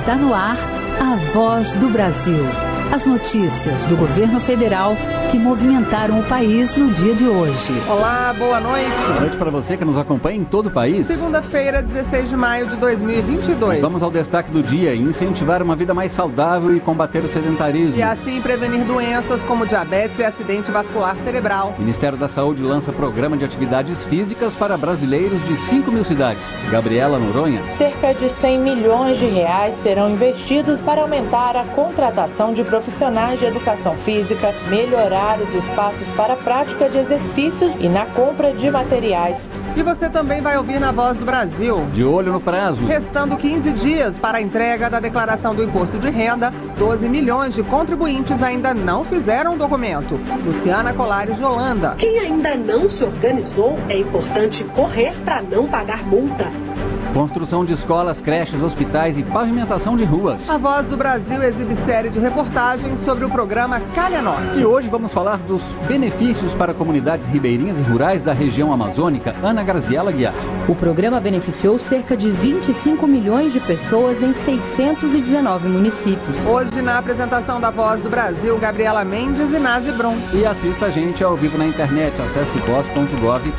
Está no ar a Voz do Brasil. As notícias do governo federal que movimentaram o país no dia de hoje. Olá, boa noite. Boa noite para você que nos acompanha em todo o país. Segunda-feira, 16 de maio de 2022. Vamos ao destaque do dia: incentivar uma vida mais saudável e combater o sedentarismo. E assim prevenir doenças como diabetes e acidente vascular cerebral. O Ministério da Saúde lança programa de atividades físicas para brasileiros de 5.000 cidades. Gabriela Noronha. Cerca de 100 milhões de reais serão investidos para aumentar a contratação de profissionais de educação física, melhorar os espaços para a prática de exercícios e na compra de materiais. E você também vai ouvir na Voz do Brasil. De olho no prazo. Restando 15 dias para a entrega da declaração do imposto de renda, 12 milhões de contribuintes ainda não fizeram o documento. Luciana Colares de Holanda. Quem ainda não se organizou, é importante correr para não pagar multa. Construção de escolas, creches, hospitais e pavimentação de ruas. A Voz do Brasil exibe série de reportagens sobre o programa Calha Norte. E hoje vamos falar dos benefícios para comunidades ribeirinhas e rurais da região amazônica. Ana Graziela Guiar. O programa beneficiou cerca de 25 milhões de pessoas em 619 municípios. Hoje, na apresentação da Voz do Brasil, Gabriela Mendes e Nazi Brum. E assista a gente ao vivo na internet. Acesse voz.gov.br.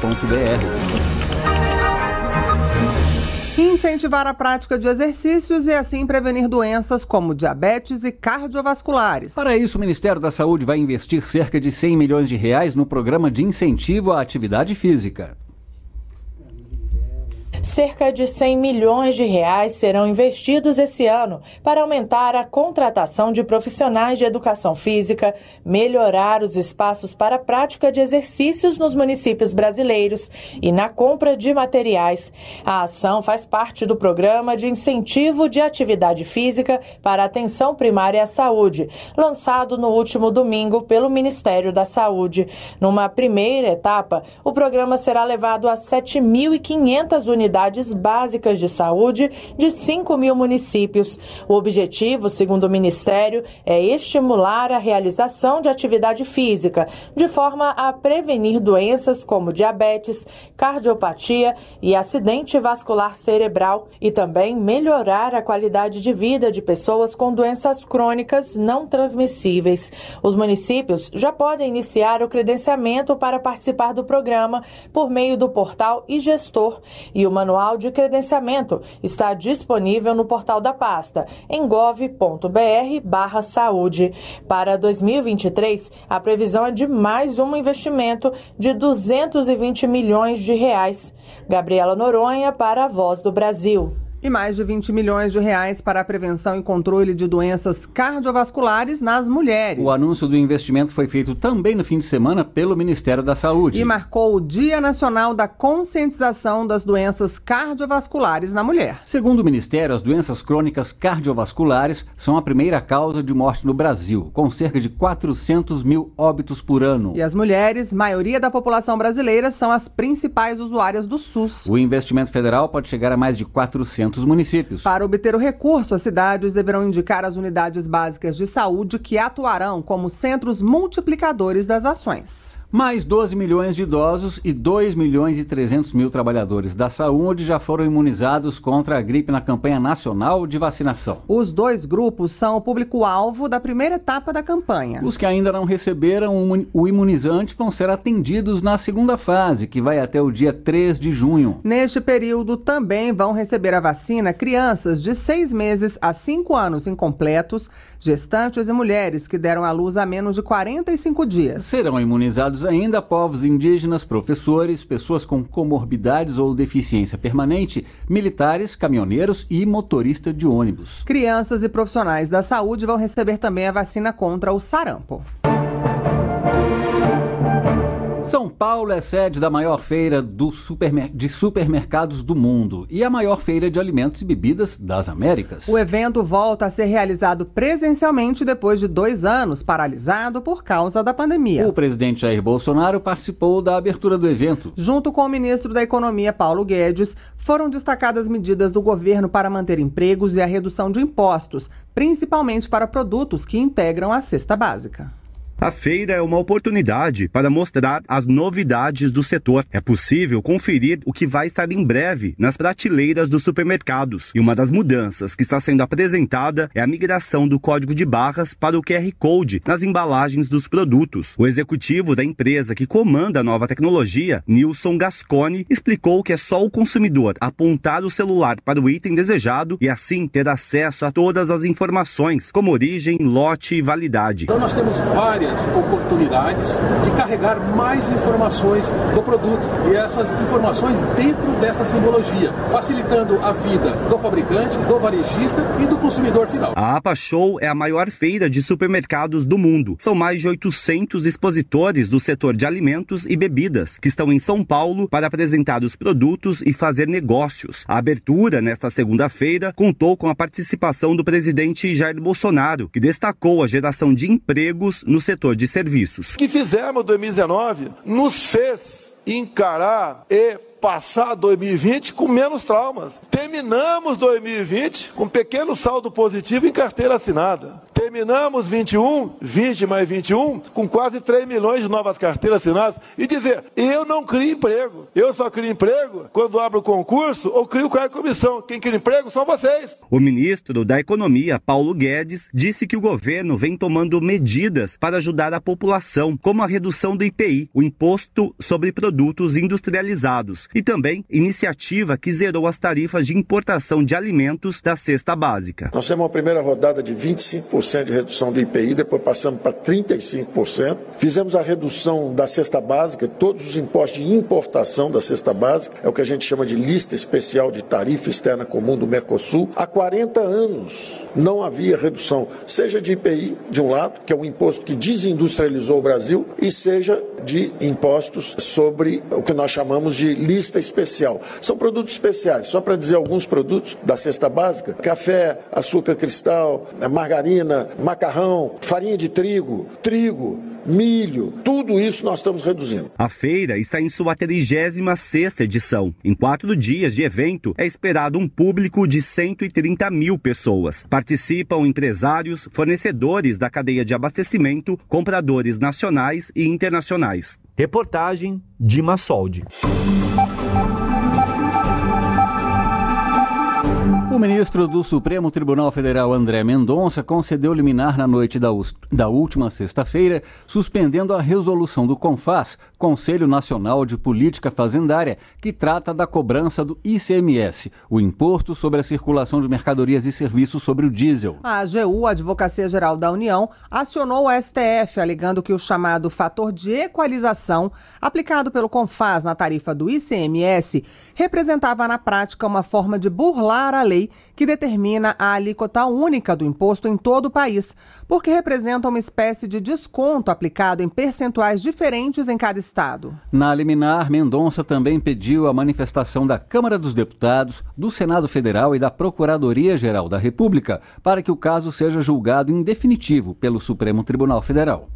Incentivar a prática de exercícios e assim prevenir doenças como diabetes e cardiovasculares. Para isso, o Ministério da Saúde vai investir cerca de 100 milhões de reais no programa de incentivo à atividade física. Cerca de 100 milhões de reais serão investidos esse ano para aumentar a contratação de profissionais de educação física, melhorar os espaços para a prática de exercícios nos municípios brasileiros e na compra de materiais. A ação faz parte do programa de incentivo de atividade física para a atenção primária à saúde, lançado no último domingo pelo Ministério da Saúde. Numa primeira etapa, o programa será levado a 7.500 unidades básicas de saúde de 5.000 municípios. O objetivo, segundo o Ministério, é estimular a realização de atividade física, de forma a prevenir doenças como diabetes, cardiopatia e acidente vascular cerebral e também melhorar a qualidade de vida de pessoas com doenças crônicas não transmissíveis. Os municípios já podem iniciar o credenciamento para participar do programa por meio do portal iGestor e o manual de credenciamento está disponível no portal da pasta, em gov.br/saúde. Para 2023, a previsão é de mais um investimento de 220 milhões de reais. Gabriela Noronha para a Voz do Brasil. E mais de 20 milhões de reais para a prevenção e controle de doenças cardiovasculares nas mulheres. O anúncio do investimento foi feito também no fim de semana pelo Ministério da Saúde. E marcou o Dia Nacional da Conscientização das Doenças Cardiovasculares na Mulher. Segundo o Ministério, as doenças crônicas cardiovasculares são a primeira causa de morte no Brasil, com cerca de 400 mil óbitos por ano. E as mulheres, maioria da população brasileira, são as principais usuárias do SUS. O investimento federal pode chegar a mais de 400 municípios. Para obter o recurso, as cidades deverão indicar as unidades básicas de saúde que atuarão como centros multiplicadores das ações. Mais 12 milhões de idosos e 2 milhões e 300 mil trabalhadores da saúde já foram imunizados contra a gripe na campanha nacional de vacinação. Os dois grupos são o público-alvo da primeira etapa da campanha. Os que ainda não receberam o imunizante vão ser atendidos na segunda fase, que vai até o dia 3 de junho. Neste período, também vão receber a vacina crianças de 6 meses a 5 anos incompletos, gestantes e mulheres que deram à luz há menos de 45 dias. Serão imunizados ainda povos indígenas, professores, pessoas com comorbidades ou deficiência permanente, militares, caminhoneiros e motorista de ônibus. Crianças e profissionais da saúde vão receber também a vacina contra o sarampo. São Paulo é sede da maior feira de supermercados do mundo e a maior feira de alimentos e bebidas das Américas. O evento volta a ser realizado presencialmente depois de 2 anos paralisado por causa da pandemia. O presidente Jair Bolsonaro participou da abertura do evento. Junto com o ministro da Economia, Paulo Guedes, foram destacadas medidas do governo para manter empregos e a redução de impostos, principalmente para produtos que integram a cesta básica. A feira é uma oportunidade para mostrar as novidades do setor. É possível conferir o que vai estar em breve nas prateleiras dos supermercados. E uma das mudanças que está sendo apresentada é a migração do código de barras para o QR Code nas embalagens dos produtos. O executivo da empresa que comanda a nova tecnologia, Nilson Gasconi, explicou que é só o consumidor apontar o celular para o item desejado e assim ter acesso a todas as informações, como origem, lote e validade. Então nós temos várias oportunidades de carregar mais informações do produto e essas informações dentro desta simbologia, facilitando a vida do fabricante, do varejista e do consumidor final. A APA Show é a maior feira de supermercados do mundo. São mais de 800 expositores do setor de alimentos e bebidas que estão em São Paulo para apresentar os produtos e fazer negócios. A abertura nesta segunda-feira contou com a participação do presidente Jair Bolsonaro, que destacou a geração de empregos no setor de serviços. O que fizemos em 2019 nos fez encarar e passar 2020 com menos traumas. Terminamos 2020 com pequeno saldo positivo em carteira assinada. Terminamos 20 mais 21, com quase 3 milhões de novas carteiras assinadas. E dizer, eu não crio emprego. Eu só crio emprego quando abro o concurso ou crio cargo de comissão. Quem cria emprego são vocês. O ministro da Economia, Paulo Guedes, disse que o governo vem tomando medidas para ajudar a população, como a redução do IPI, o Imposto sobre Produtos Industrializados, e também iniciativa que zerou as tarifas de importação de alimentos da cesta básica. Nós temos uma primeira rodada de 25% de redução do IPI, depois passamos para 35%. Fizemos a redução da cesta básica, todos os impostos de importação da cesta básica, é o que a gente chama de lista especial de tarifa externa comum do Mercosul. Há 40 anos não havia redução, seja de IPI, de um lado, que é um imposto que desindustrializou o Brasil, e seja de impostos sobre o que nós chamamos de lista especial. São produtos especiais, só para dizer alguns produtos da cesta básica: café, açúcar cristal, margarina, macarrão, farinha de trigo, milho, tudo isso nós estamos reduzindo. A feira está em sua 36ª edição. Em 4 dias de evento, é esperado um público de 130 mil pessoas. Participam empresários, fornecedores da cadeia de abastecimento, compradores nacionais e internacionais. Reportagem Dima Soldi. O ministro do Supremo Tribunal Federal, André Mendonça, concedeu liminar na noite da última sexta-feira, suspendendo a resolução do CONFAS, Conselho Nacional de Política Fazendária, que trata da cobrança do ICMS, o Imposto sobre a Circulação de Mercadorias e Serviços sobre o Diesel. A AGU, a Advocacia Geral da União, acionou o STF, alegando que o chamado fator de equalização, aplicado pelo CONFAS na tarifa do ICMS, representava na prática uma forma de burlar a lei que determina a alíquota única do imposto em todo o país, porque representa uma espécie de desconto aplicado em percentuais diferentes em cada estado. Na liminar, Mendonça também pediu a manifestação da Câmara dos Deputados, do Senado Federal e da Procuradoria-Geral da República para que o caso seja julgado em definitivo pelo Supremo Tribunal Federal.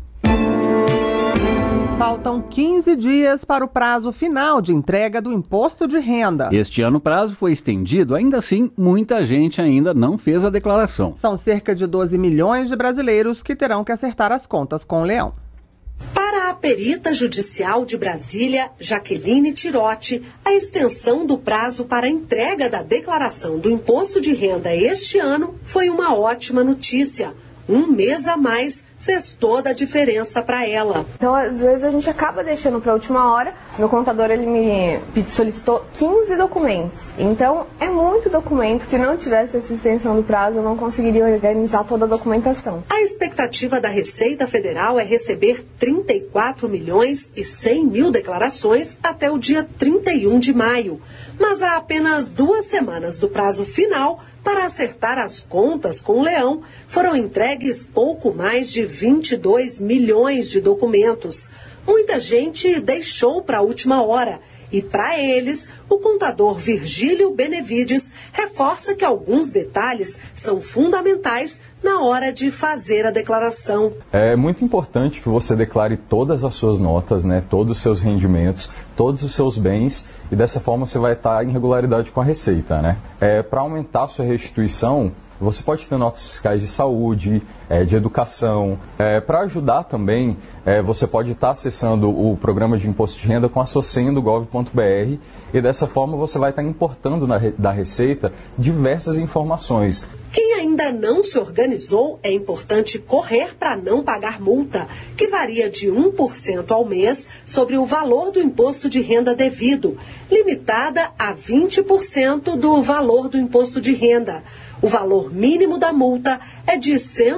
Faltam 15 dias para o prazo final de entrega do imposto de renda. Este ano o prazo foi estendido, ainda assim, muita gente ainda não fez a declaração. São cerca de 12 milhões de brasileiros que terão que acertar as contas com o leão. Para a perita judicial de Brasília, Jaqueline Tirotti, a extensão do prazo para a entrega da declaração do imposto de renda este ano foi uma ótima notícia. Um mês a mais fez toda a diferença para ela. Então, às vezes, a gente acaba deixando para a última hora. Meu contador, ele me solicitou 15 documentos. Então, é muito documento. Se não tivesse essa extensão do prazo, eu não conseguiria organizar toda a documentação. A expectativa da Receita Federal é receber 34 milhões e 100 mil declarações até o dia 31 de maio. Mas há apenas 2 semanas do prazo final para acertar as contas com o leão, foram entregues pouco mais de 22 milhões de documentos. Muita gente deixou para a última hora. E para eles, o contador Virgílio Benevides reforça que alguns detalhes são fundamentais na hora de fazer a declaração. É muito importante que você declare todas as suas notas, né, todos os seus rendimentos, todos os seus bens, e dessa forma você vai estar em regularidade com a Receita, né? Para aumentar a sua restituição, você pode ter notas fiscais de saúde, de educação. Para ajudar também, você pode estar acessando o programa de imposto de renda com a sua senha do gov.br, e dessa forma você vai estar importando da Receita diversas informações. Quem ainda não se organizou, é importante correr para não pagar multa, que varia de 1% ao mês sobre o valor do imposto de renda devido, limitada a 20% do valor do imposto de renda. O valor mínimo da multa é de R$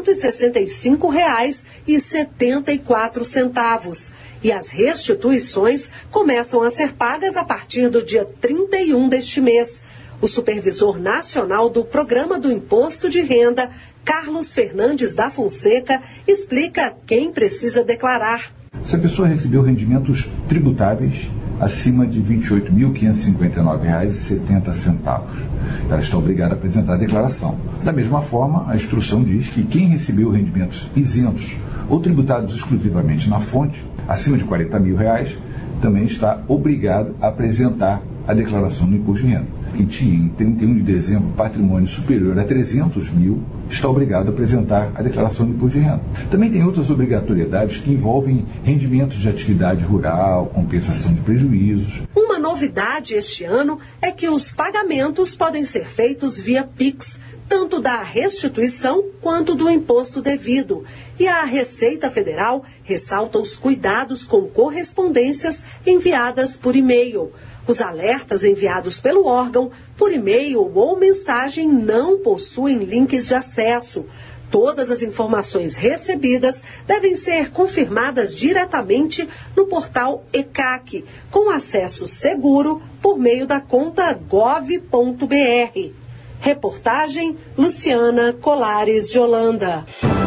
165,74. E as restituições começam a ser pagas a partir do dia 31 deste mês. O supervisor nacional do Programa do Imposto de Renda, Carlos Fernandes da Fonseca, explica quem precisa declarar. Se a pessoa recebeu rendimentos tributáveis acima de R$ 28.559,70, ela está obrigada a apresentar a declaração. Da mesma forma, a instrução diz que quem recebeu rendimentos isentos ou tributados exclusivamente na fonte, acima de R$ 40.000, também está obrigado a apresentar a declaração do imposto de renda. Quem tinha em 31 de dezembro patrimônio superior a 300 mil está obrigado a apresentar a declaração do imposto de renda. Também tem outras obrigatoriedades que envolvem rendimentos de atividade rural, compensação de prejuízos. Uma novidade este ano é que os pagamentos podem ser feitos via Pix, tanto da restituição quanto do imposto devido. E a Receita Federal ressalta os cuidados com correspondências enviadas por e-mail. Os alertas enviados pelo órgão, por e-mail ou mensagem, não possuem links de acesso. Todas as informações recebidas devem ser confirmadas diretamente no portal ECAC, com acesso seguro por meio da conta gov.br. Reportagem Luciana Colares de Holanda.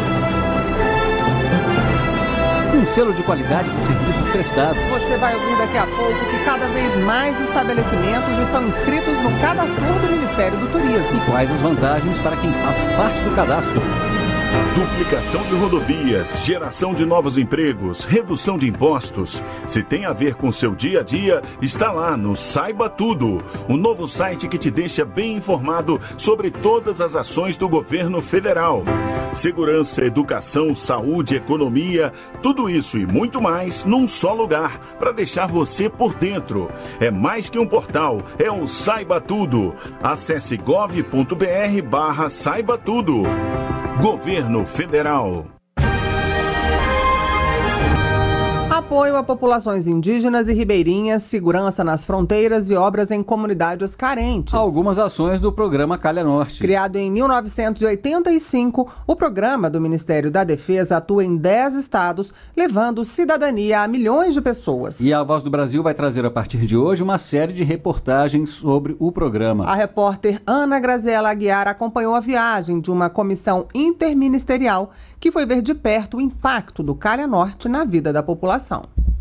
Um selo de qualidade dos serviços prestados. Você vai ouvir daqui a pouco que cada vez mais estabelecimentos estão inscritos no cadastro do Ministério do Turismo. E quais as vantagens para quem faz parte do cadastro? Duplicação de rodovias, geração de novos empregos, redução de impostos. Se tem a ver com seu dia a dia, está lá no Saiba Tudo, um novo site que te deixa bem informado sobre todas as ações do governo federal. Segurança, educação, saúde, economia, tudo isso e muito mais num só lugar, para deixar você por dentro. É mais que um portal, é um Saiba Tudo. Acesse gov.br/Saiba Tudo. Governo Federal. Apoio a populações indígenas e ribeirinhas, segurança nas fronteiras e obras em comunidades carentes. Algumas ações do programa Calha Norte. Criado em 1985, o programa do Ministério da Defesa atua em 10 estados, levando cidadania a milhões de pessoas. E a Voz do Brasil vai trazer a partir de hoje uma série de reportagens sobre o programa. A repórter Ana Graziela Aguiar acompanhou a viagem de uma comissão interministerial que foi ver de perto o impacto do Calha Norte na vida da população.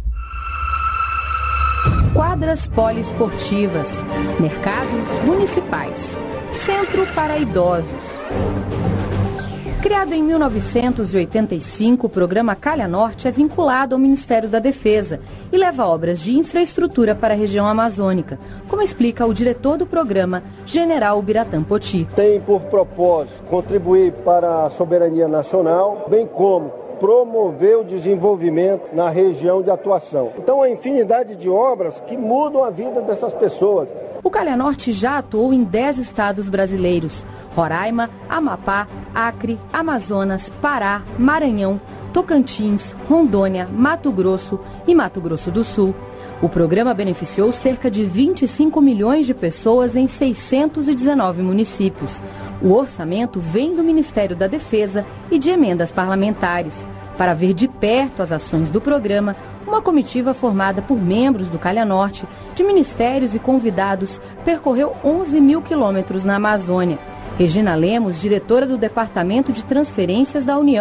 Quadras poliesportivas, mercados municipais, centro para idosos. Criado em 1985, o programa Calha Norte é vinculado ao Ministério da Defesa e leva obras de infraestrutura para a região amazônica, como explica o diretor do programa, General Biratã Poti. Tem por propósito contribuir para a soberania nacional, bem como promover o desenvolvimento na região de atuação. Então, a infinidade de obras que mudam a vida dessas pessoas. O Calha Norte já atuou em 10 estados brasileiros: Roraima, Amapá, Acre, Amazonas, Pará, Maranhão, Tocantins, Rondônia, Mato Grosso e Mato Grosso do Sul. O programa beneficiou cerca de 25 milhões de pessoas em 619 municípios. O orçamento vem do Ministério da Defesa e de emendas parlamentares. Para ver de perto as ações do programa, uma comitiva formada por membros do Calha Norte, de ministérios e convidados, percorreu 11 mil quilômetros na Amazônia. Regina Lemos, diretora do Departamento de Transferências da União,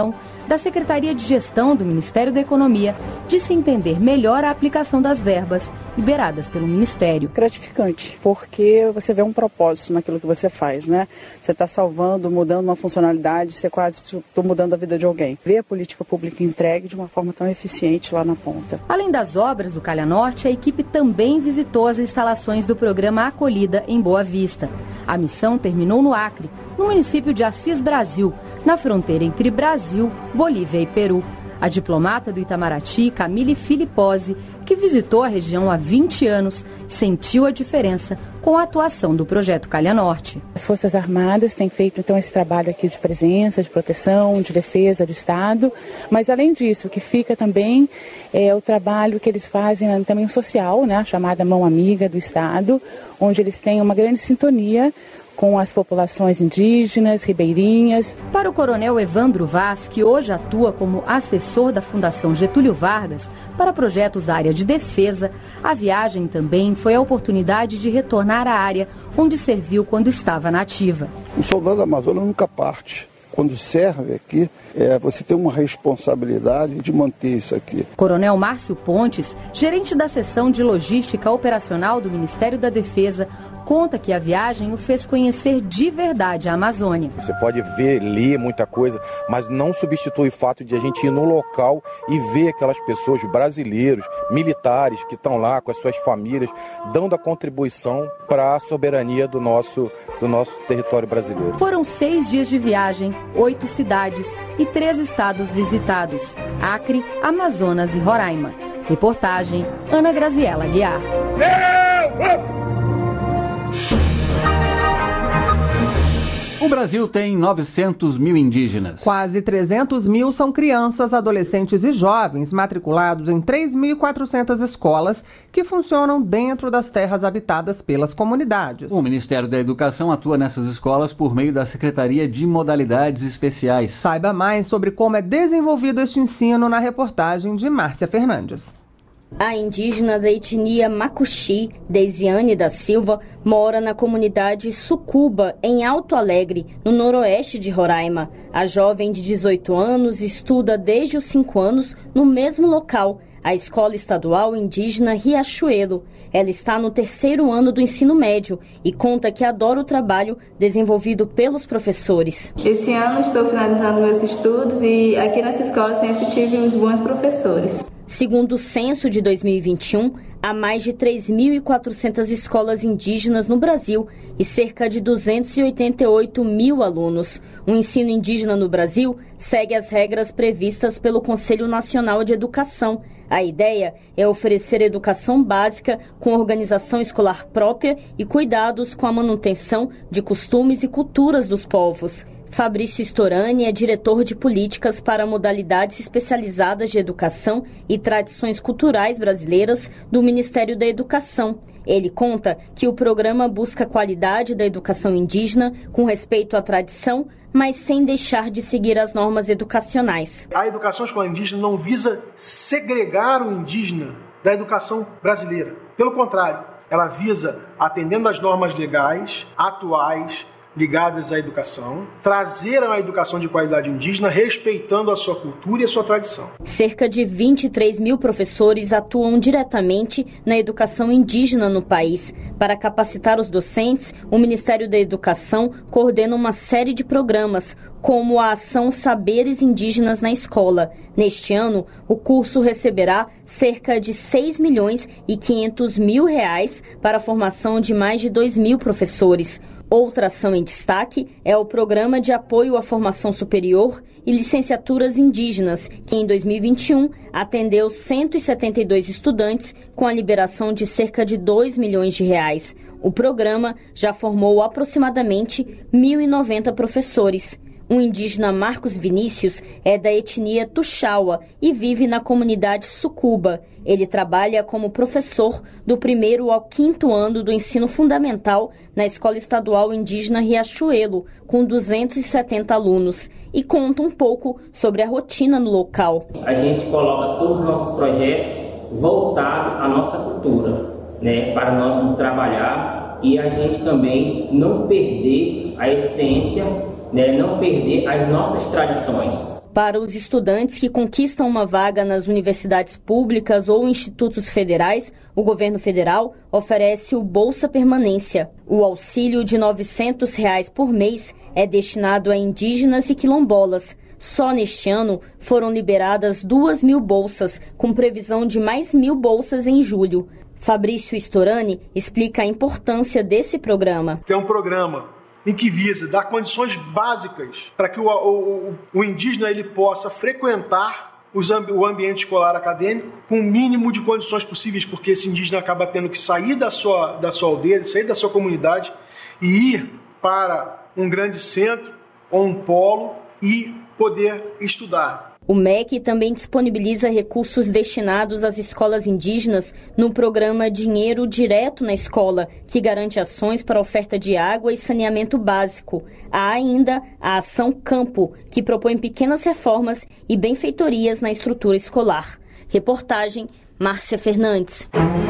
da Secretaria de Gestão do Ministério da Economia, de se entender melhor a aplicação das verbas liberadas pelo Ministério. Gratificante, porque você vê um propósito naquilo que você faz, né? Você está salvando, mudando uma funcionalidade, você quase está mudando a vida de alguém. Ver a política pública entregue de uma forma tão eficiente lá na ponta. Além das obras do Calha Norte, a equipe também visitou as instalações do programa Acolhida em Boa Vista. A missão terminou no Acre, no município de Assis Brasil, na fronteira entre Brasil, Bolívia e Peru. A diplomata do Itamaraty, Camille Filipposi, que visitou a região há 20 anos, sentiu a diferença com a atuação do projeto Calha Norte. As Forças Armadas têm feito então esse trabalho aqui de presença, de proteção, de defesa do Estado, mas além disso, o que fica também é o trabalho que eles fazem também social, né, a chamada Mão Amiga do Estado, onde eles têm uma grande sintonia com as populações indígenas, ribeirinhas. Para o coronel Evandro Vaz, que hoje atua como assessor da Fundação Getúlio Vargas para projetos da área de defesa, a viagem também foi a oportunidade de retornar à área onde serviu quando estava na ativa. O soldado da Amazônia nunca parte. Quando serve aqui, você tem uma responsabilidade de manter isso aqui. Coronel Márcio Pontes, gerente da seção de logística operacional do Ministério da Defesa, conta que a viagem o fez conhecer de verdade a Amazônia. Você pode ver, ler muita coisa, mas não substitui o fato de a gente ir no local e ver aquelas pessoas, brasileiros, militares que estão lá com as suas famílias, dando a contribuição para a soberania do nosso território brasileiro. Foram 6 dias de viagem, 8 cidades e 3 estados visitados: Acre, Amazonas e Roraima. Reportagem Ana Graziela Guiar. O Brasil tem 900 mil indígenas. Quase 300 mil são crianças, adolescentes e jovens matriculados em 3.400 escolas que funcionam dentro das terras habitadas pelas comunidades. O Ministério da Educação atua nessas escolas por meio da Secretaria de Modalidades Especiais. Saiba mais sobre como é desenvolvido este ensino na reportagem de Márcia Fernandes. A indígena da etnia Macuxi, Deisiane da Silva, mora na comunidade Sucuba, em Alto Alegre, no noroeste de Roraima. A jovem de 18 anos estuda desde os 5 anos no mesmo local, a Escola Estadual Indígena Riachuelo. Ela está no 3º ano do ensino médio e conta que adora o trabalho desenvolvido pelos professores. Esse ano estou finalizando meus estudos e aqui nessa escola sempre tive uns bons professores. Segundo o censo de 2021, há mais de 3.400 escolas indígenas no Brasil e cerca de 288 mil alunos. O ensino indígena no Brasil segue as regras previstas pelo Conselho Nacional de Educação. A ideia é oferecer educação básica com organização escolar própria e cuidados com a manutenção de costumes e culturas dos povos. Fabrício Storani é diretor de políticas para modalidades especializadas de educação e tradições culturais brasileiras do Ministério da Educação. Ele conta que o programa busca a qualidade da educação indígena com respeito à tradição, mas sem deixar de seguir as normas educacionais. A educação escolar indígena não visa segregar o indígena da educação brasileira. Pelo contrário, ela visa, atendendo às normas legais, atuais, ligadas à educação, trazer a educação de qualidade indígena, respeitando a sua cultura e a sua tradição. Cerca de 23 mil professores atuam diretamente na educação indígena no país. Para capacitar os docentes, o Ministério da Educação coordena uma série de programas, como a ação Saberes Indígenas na Escola. Neste ano, o curso receberá cerca de R$6.500.000 para a formação de mais de 2.000 professores. Outra ação em destaque é o Programa de Apoio à Formação Superior e Licenciaturas Indígenas, que em 2021 atendeu 172 estudantes com a liberação de cerca de R$2 milhões. O programa já formou aproximadamente 1.090 professores. O indígena Marcos Vinícius é da etnia Tuxaua e vive na comunidade Sucuba. Ele trabalha como professor do 1º ao 5º ano do ensino fundamental na Escola Estadual Indígena Riachuelo, com 270 alunos, e conta um pouco sobre a rotina no local. A gente coloca todos os nossos projetos voltados à nossa cultura, para nós trabalhar e a gente também não perder a essência, não perder as nossas tradições. Para os estudantes que conquistam uma vaga nas universidades públicas ou institutos federais, o governo federal oferece o Bolsa Permanência. O auxílio de R$ 900 por mês é destinado a indígenas e quilombolas. Só neste ano foram liberadas 2.000 bolsas, com previsão de mais 1.000 bolsas em julho. Fabrício Storani explica a importância desse programa. É um programa em que visa dar condições básicas para que o indígena ele possa frequentar o ambiente escolar acadêmico com o mínimo de condições possíveis, porque esse indígena acaba tendo que sair da sua aldeia, sair da sua comunidade e ir para um grande centro ou um polo e poder estudar. O MEC também disponibiliza recursos destinados às escolas indígenas no programa Dinheiro Direto na Escola, que garante ações para a oferta de água e saneamento básico. Há ainda a Ação Campo, que propõe pequenas reformas e benfeitorias na estrutura escolar. Reportagem Márcia Fernandes.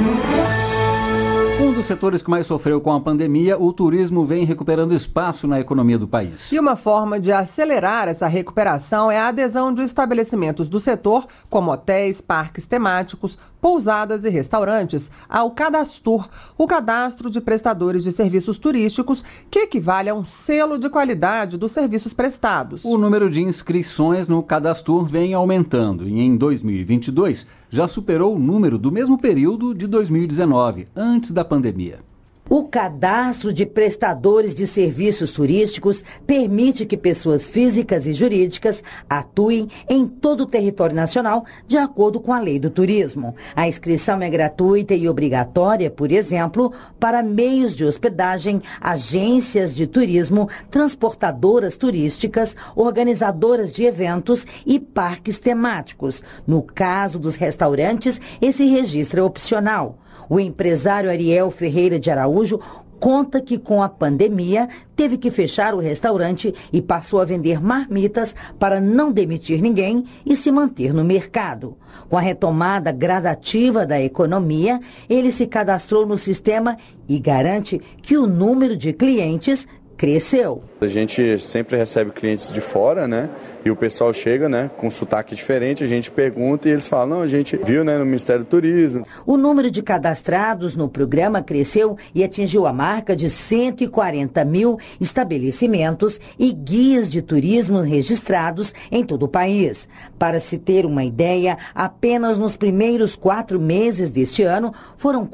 Um dos setores que mais sofreu com a pandemia, o turismo vem recuperando espaço na economia do país. E uma forma de acelerar essa recuperação é a adesão de estabelecimentos do setor, como hotéis, parques temáticos, pousadas e restaurantes, ao Cadastur, o cadastro de prestadores de serviços turísticos, que equivale a um selo de qualidade dos serviços prestados. O número de inscrições no Cadastur vem aumentando e em 2022 já superou o número do mesmo período de 2019, antes da pandemia. O cadastro de prestadores de serviços turísticos permite que pessoas físicas e jurídicas atuem em todo o território nacional de acordo com a lei do turismo. A inscrição é gratuita e obrigatória, por exemplo, para meios de hospedagem, agências de turismo, transportadoras turísticas, organizadoras de eventos e parques temáticos. No caso dos restaurantes, esse registro é opcional. O empresário Ariel Ferreira de Araújo conta que com a pandemia teve que fechar o restaurante e passou a vender marmitas para não demitir ninguém e se manter no mercado. Com a retomada gradativa da economia, ele se cadastrou no sistema e garante que o número de clientes cresceu. A gente sempre recebe clientes de fora, né? E o pessoal chega, né, com sotaque diferente, a gente pergunta e eles falam, não, a gente viu, né, no Ministério do Turismo. O número de cadastrados no programa cresceu e atingiu a marca de 140 mil estabelecimentos e guias de turismo registrados em todo o país. Para se ter uma ideia, apenas nos primeiros 4 meses deste ano foram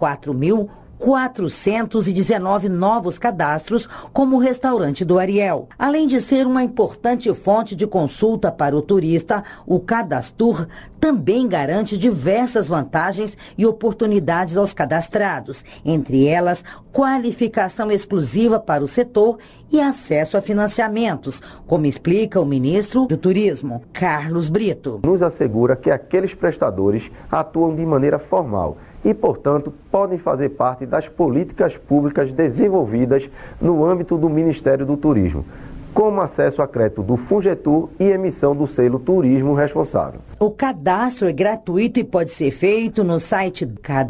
4.419 novos cadastros, como o restaurante do Ariel. Além de ser uma importante fonte de consulta para o turista, o Cadastur também garante diversas vantagens e oportunidades aos cadastrados, entre elas qualificação exclusiva para o setor e acesso a financiamentos, como explica o ministro do Turismo, Carlos Brito. Nos assegura que aqueles prestadores atuam de maneira formal e, portanto, podem fazer parte das políticas públicas desenvolvidas no âmbito do Ministério do Turismo, como acesso a crédito do Fungetur e emissão do selo Turismo Responsável. O cadastro é gratuito e pode ser feito no site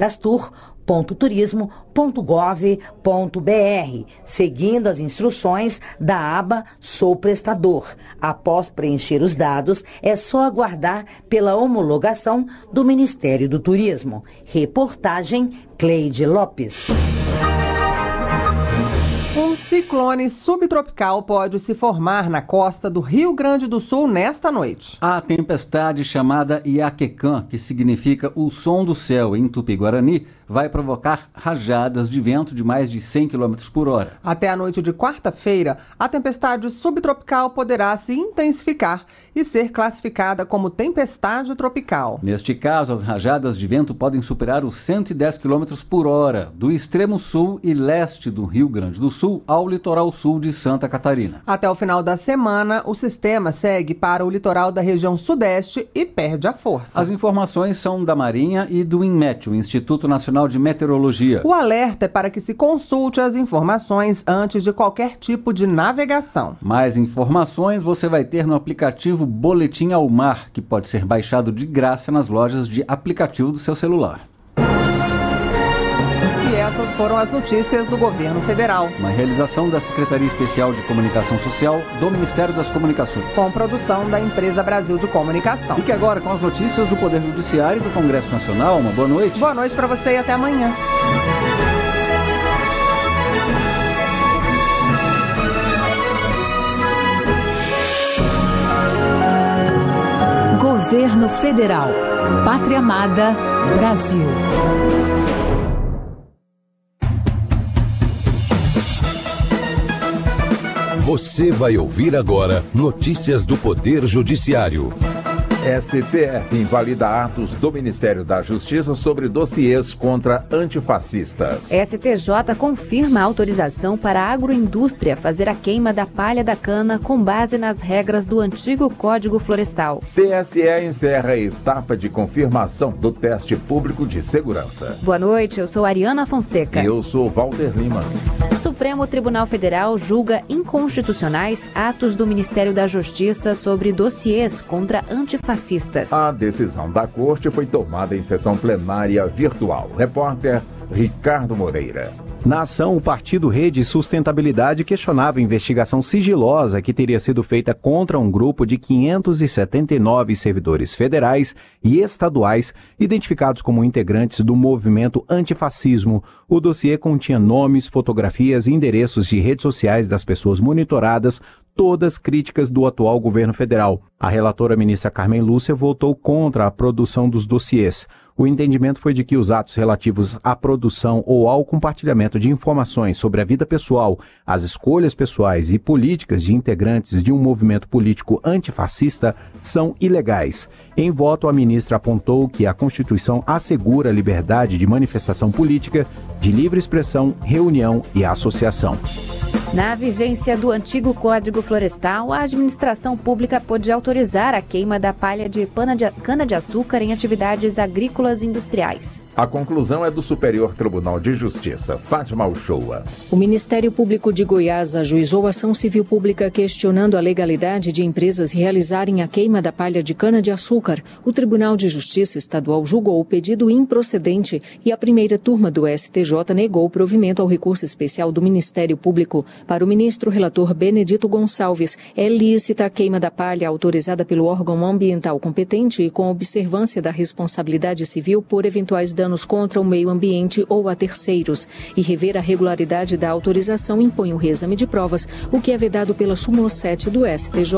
cadastur.turismo.gov.br, seguindo as instruções da aba Sou Prestador. Após preencher os dados, é só aguardar pela homologação do Ministério do Turismo. Reportagem Cleide Lopes. Um ciclone subtropical pode se formar na costa do Rio Grande do Sul nesta noite. A tempestade chamada Iaquecã, que significa o som do céu em Tupi-Guarani, vai provocar rajadas de vento de mais de 100 km por hora. Até a noite de quarta-feira, a tempestade subtropical poderá se intensificar e ser classificada como tempestade tropical. Neste caso, as rajadas de vento podem superar os 110 km por hora, do extremo sul e leste do Rio Grande do Sul ao litoral sul de Santa Catarina. Até o final da semana, o sistema segue para o litoral da região sudeste e perde a força. As informações são da Marinha e do INMET, o Instituto Nacional de Meteorologia. O alerta é para que se consulte as informações antes de qualquer tipo de navegação. Mais informações você vai ter no aplicativo Boletim ao Mar, que pode ser baixado de graça nas lojas de aplicativo do seu celular. E essas foram as notícias do Governo Federal. Uma realização da Secretaria Especial de Comunicação Social do Ministério das Comunicações. Com produção da Empresa Brasil de Comunicação. Fique agora com as notícias do Poder Judiciário e do Congresso Nacional. Uma boa noite. Boa noite para você e até amanhã. Governo Federal. Pátria Amada, Brasil. Você vai ouvir agora notícias do Poder Judiciário. STF invalida atos do Ministério da Justiça sobre dossiês contra antifascistas. STJ confirma a autorização para a agroindústria fazer a queima da palha da cana com base nas regras do antigo Código Florestal. TSE encerra a etapa de confirmação do teste público de segurança. Boa noite, eu sou Ariana Fonseca. E eu sou Walter Lima. Supremo Tribunal Federal julga inconstitucionais atos do Ministério da Justiça sobre dossiês contra antifascistas. A decisão da Corte foi tomada em sessão plenária virtual. Repórter Ricardo Moreira. Na ação, o partido Rede Sustentabilidade questionava a investigação sigilosa que teria sido feita contra um grupo de 579 servidores federais e estaduais identificados como integrantes do movimento antifascismo. O dossiê continha nomes, fotografias e endereços de redes sociais das pessoas monitoradas, todas críticas do atual governo federal. A relatora ministra Carmen Lúcia votou contra a produção dos dossiês. O entendimento foi de que os atos relativos à produção ou ao compartilhamento de informações sobre a vida pessoal, as escolhas pessoais e políticas de integrantes de um movimento político antifascista são ilegais. Em voto, a ministra apontou que a Constituição assegura a liberdade de manifestação política, de livre expressão, reunião e associação. Na vigência do antigo Código Florestal, a administração pública pôde autorizar a queima da palha de cana-de-açúcar em atividades agrícolas e industriais. A conclusão é do Superior Tribunal de Justiça, Fátima Uchoa. O Ministério Público de Goiás ajuizou ação civil pública questionando a legalidade de empresas realizarem a queima da palha de cana-de-açúcar. O Tribunal de Justiça Estadual julgou o pedido improcedente e a primeira turma do STJ negou o provimento ao recurso especial do Ministério Público. Para o ministro relator Benedito Gonçalves, é lícita a queima da palha autorizada pelo órgão ambiental competente e com observância da responsabilidade civil por eventuais danos contra o meio ambiente ou a terceiros. E rever a regularidade da autorização impõe o reexame de provas, o que é vedado pela súmula 7 do STJ.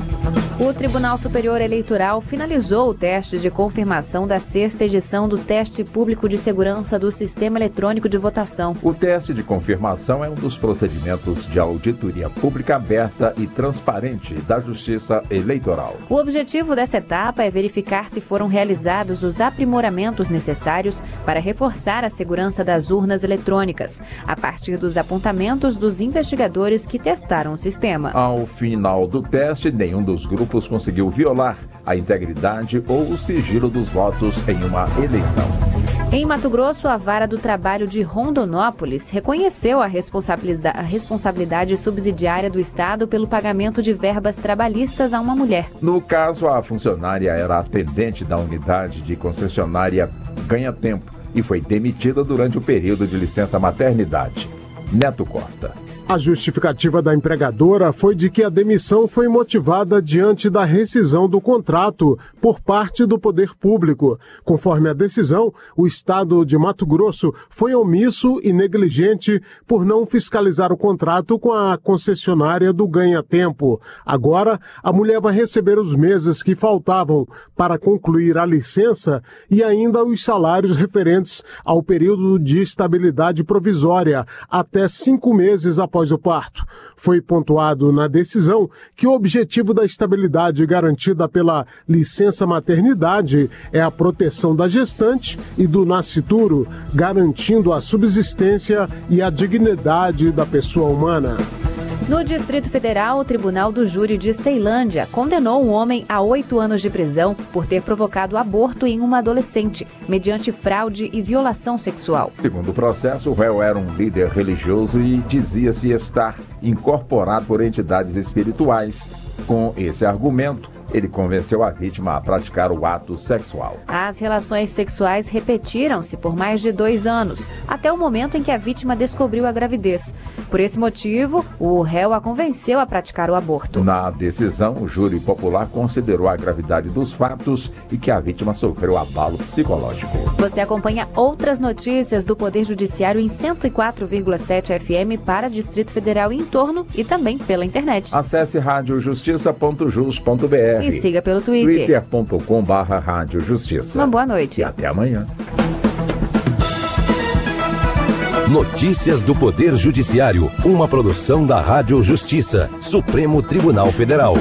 O Tribunal Superior Eleitoral finalizou o teste de confirmação da 6ª edição do Teste Público de Segurança do Sistema Eletrônico de Votação. O teste de confirmação é um dos procedimentos de auditoria pública aberta e transparente da Justiça Eleitoral. O objetivo dessa etapa é verificar se foram realizados os aprimoramentos necessários para reforçar a segurança das urnas eletrônicas, a partir dos apontamentos dos investigadores que testaram o sistema. Ao final do teste, nenhum dos grupos conseguiu violar a integridade ou o sigilo dos votos em uma eleição. Em Mato Grosso, a Vara do Trabalho de Rondonópolis reconheceu a responsabilidade subsidiária do Estado pelo pagamento de verbas trabalhistas a uma mulher. No caso, a funcionária era atendente da unidade de concessionária Ganha Tempo e foi demitida durante o período de licença maternidade. Neto Costa. A justificativa da empregadora foi de que a demissão foi motivada diante da rescisão do contrato por parte do poder público. Conforme a decisão, o Estado de Mato Grosso foi omisso e negligente por não fiscalizar o contrato com a concessionária do Ganha Tempo. Agora, a mulher vai receber os meses que faltavam para concluir a licença e ainda os salários referentes ao período de estabilidade provisória, até 5 meses após o parto. Foi pontuado na decisão que o objetivo da estabilidade garantida pela licença maternidade é a proteção da gestante e do nascituro, garantindo a subsistência e a dignidade da pessoa humana. No Distrito Federal, o Tribunal do Júri de Ceilândia condenou um homem a 8 anos de prisão por ter provocado aborto em uma adolescente, mediante fraude e violação sexual. Segundo o processo, o réu era um líder religioso e dizia-se estar incorporado por entidades espirituais. Com esse argumento, Ele convenceu a vítima a praticar o ato sexual. As relações sexuais repetiram-se por mais de 2 anos, até o momento em que a vítima descobriu a gravidez. Por esse motivo, o réu a convenceu a praticar o aborto. Na decisão, o júri popular considerou a gravidade dos fatos e que a vítima sofreu abalo psicológico. Você acompanha outras notícias do Poder Judiciário em 104,7 FM para Distrito Federal e em torno e também pela internet. Acesse radiojustiça.jus.br e siga pelo Twitter. twitter.com/radiojustiça. Uma boa noite. E até amanhã. Notícias do Poder Judiciário, uma produção da Rádio Justiça, Supremo Tribunal Federal.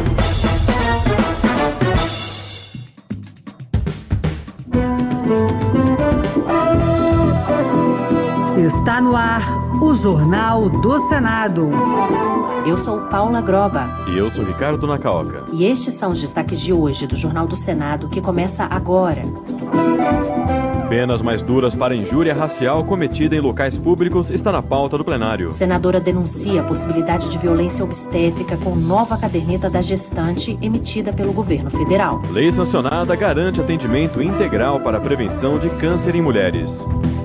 Está no ar o Jornal do Senado. Eu sou Paula Groba. E eu sou Ricardo Nacaoca. E estes são os destaques de hoje do Jornal do Senado, que começa agora. Penas mais duras para injúria racial cometida em locais públicos está na pauta do plenário. Senadora denuncia a possibilidade de violência obstétrica com nova caderneta da gestante emitida pelo governo federal. Lei sancionada garante atendimento integral para a prevenção de câncer em mulheres.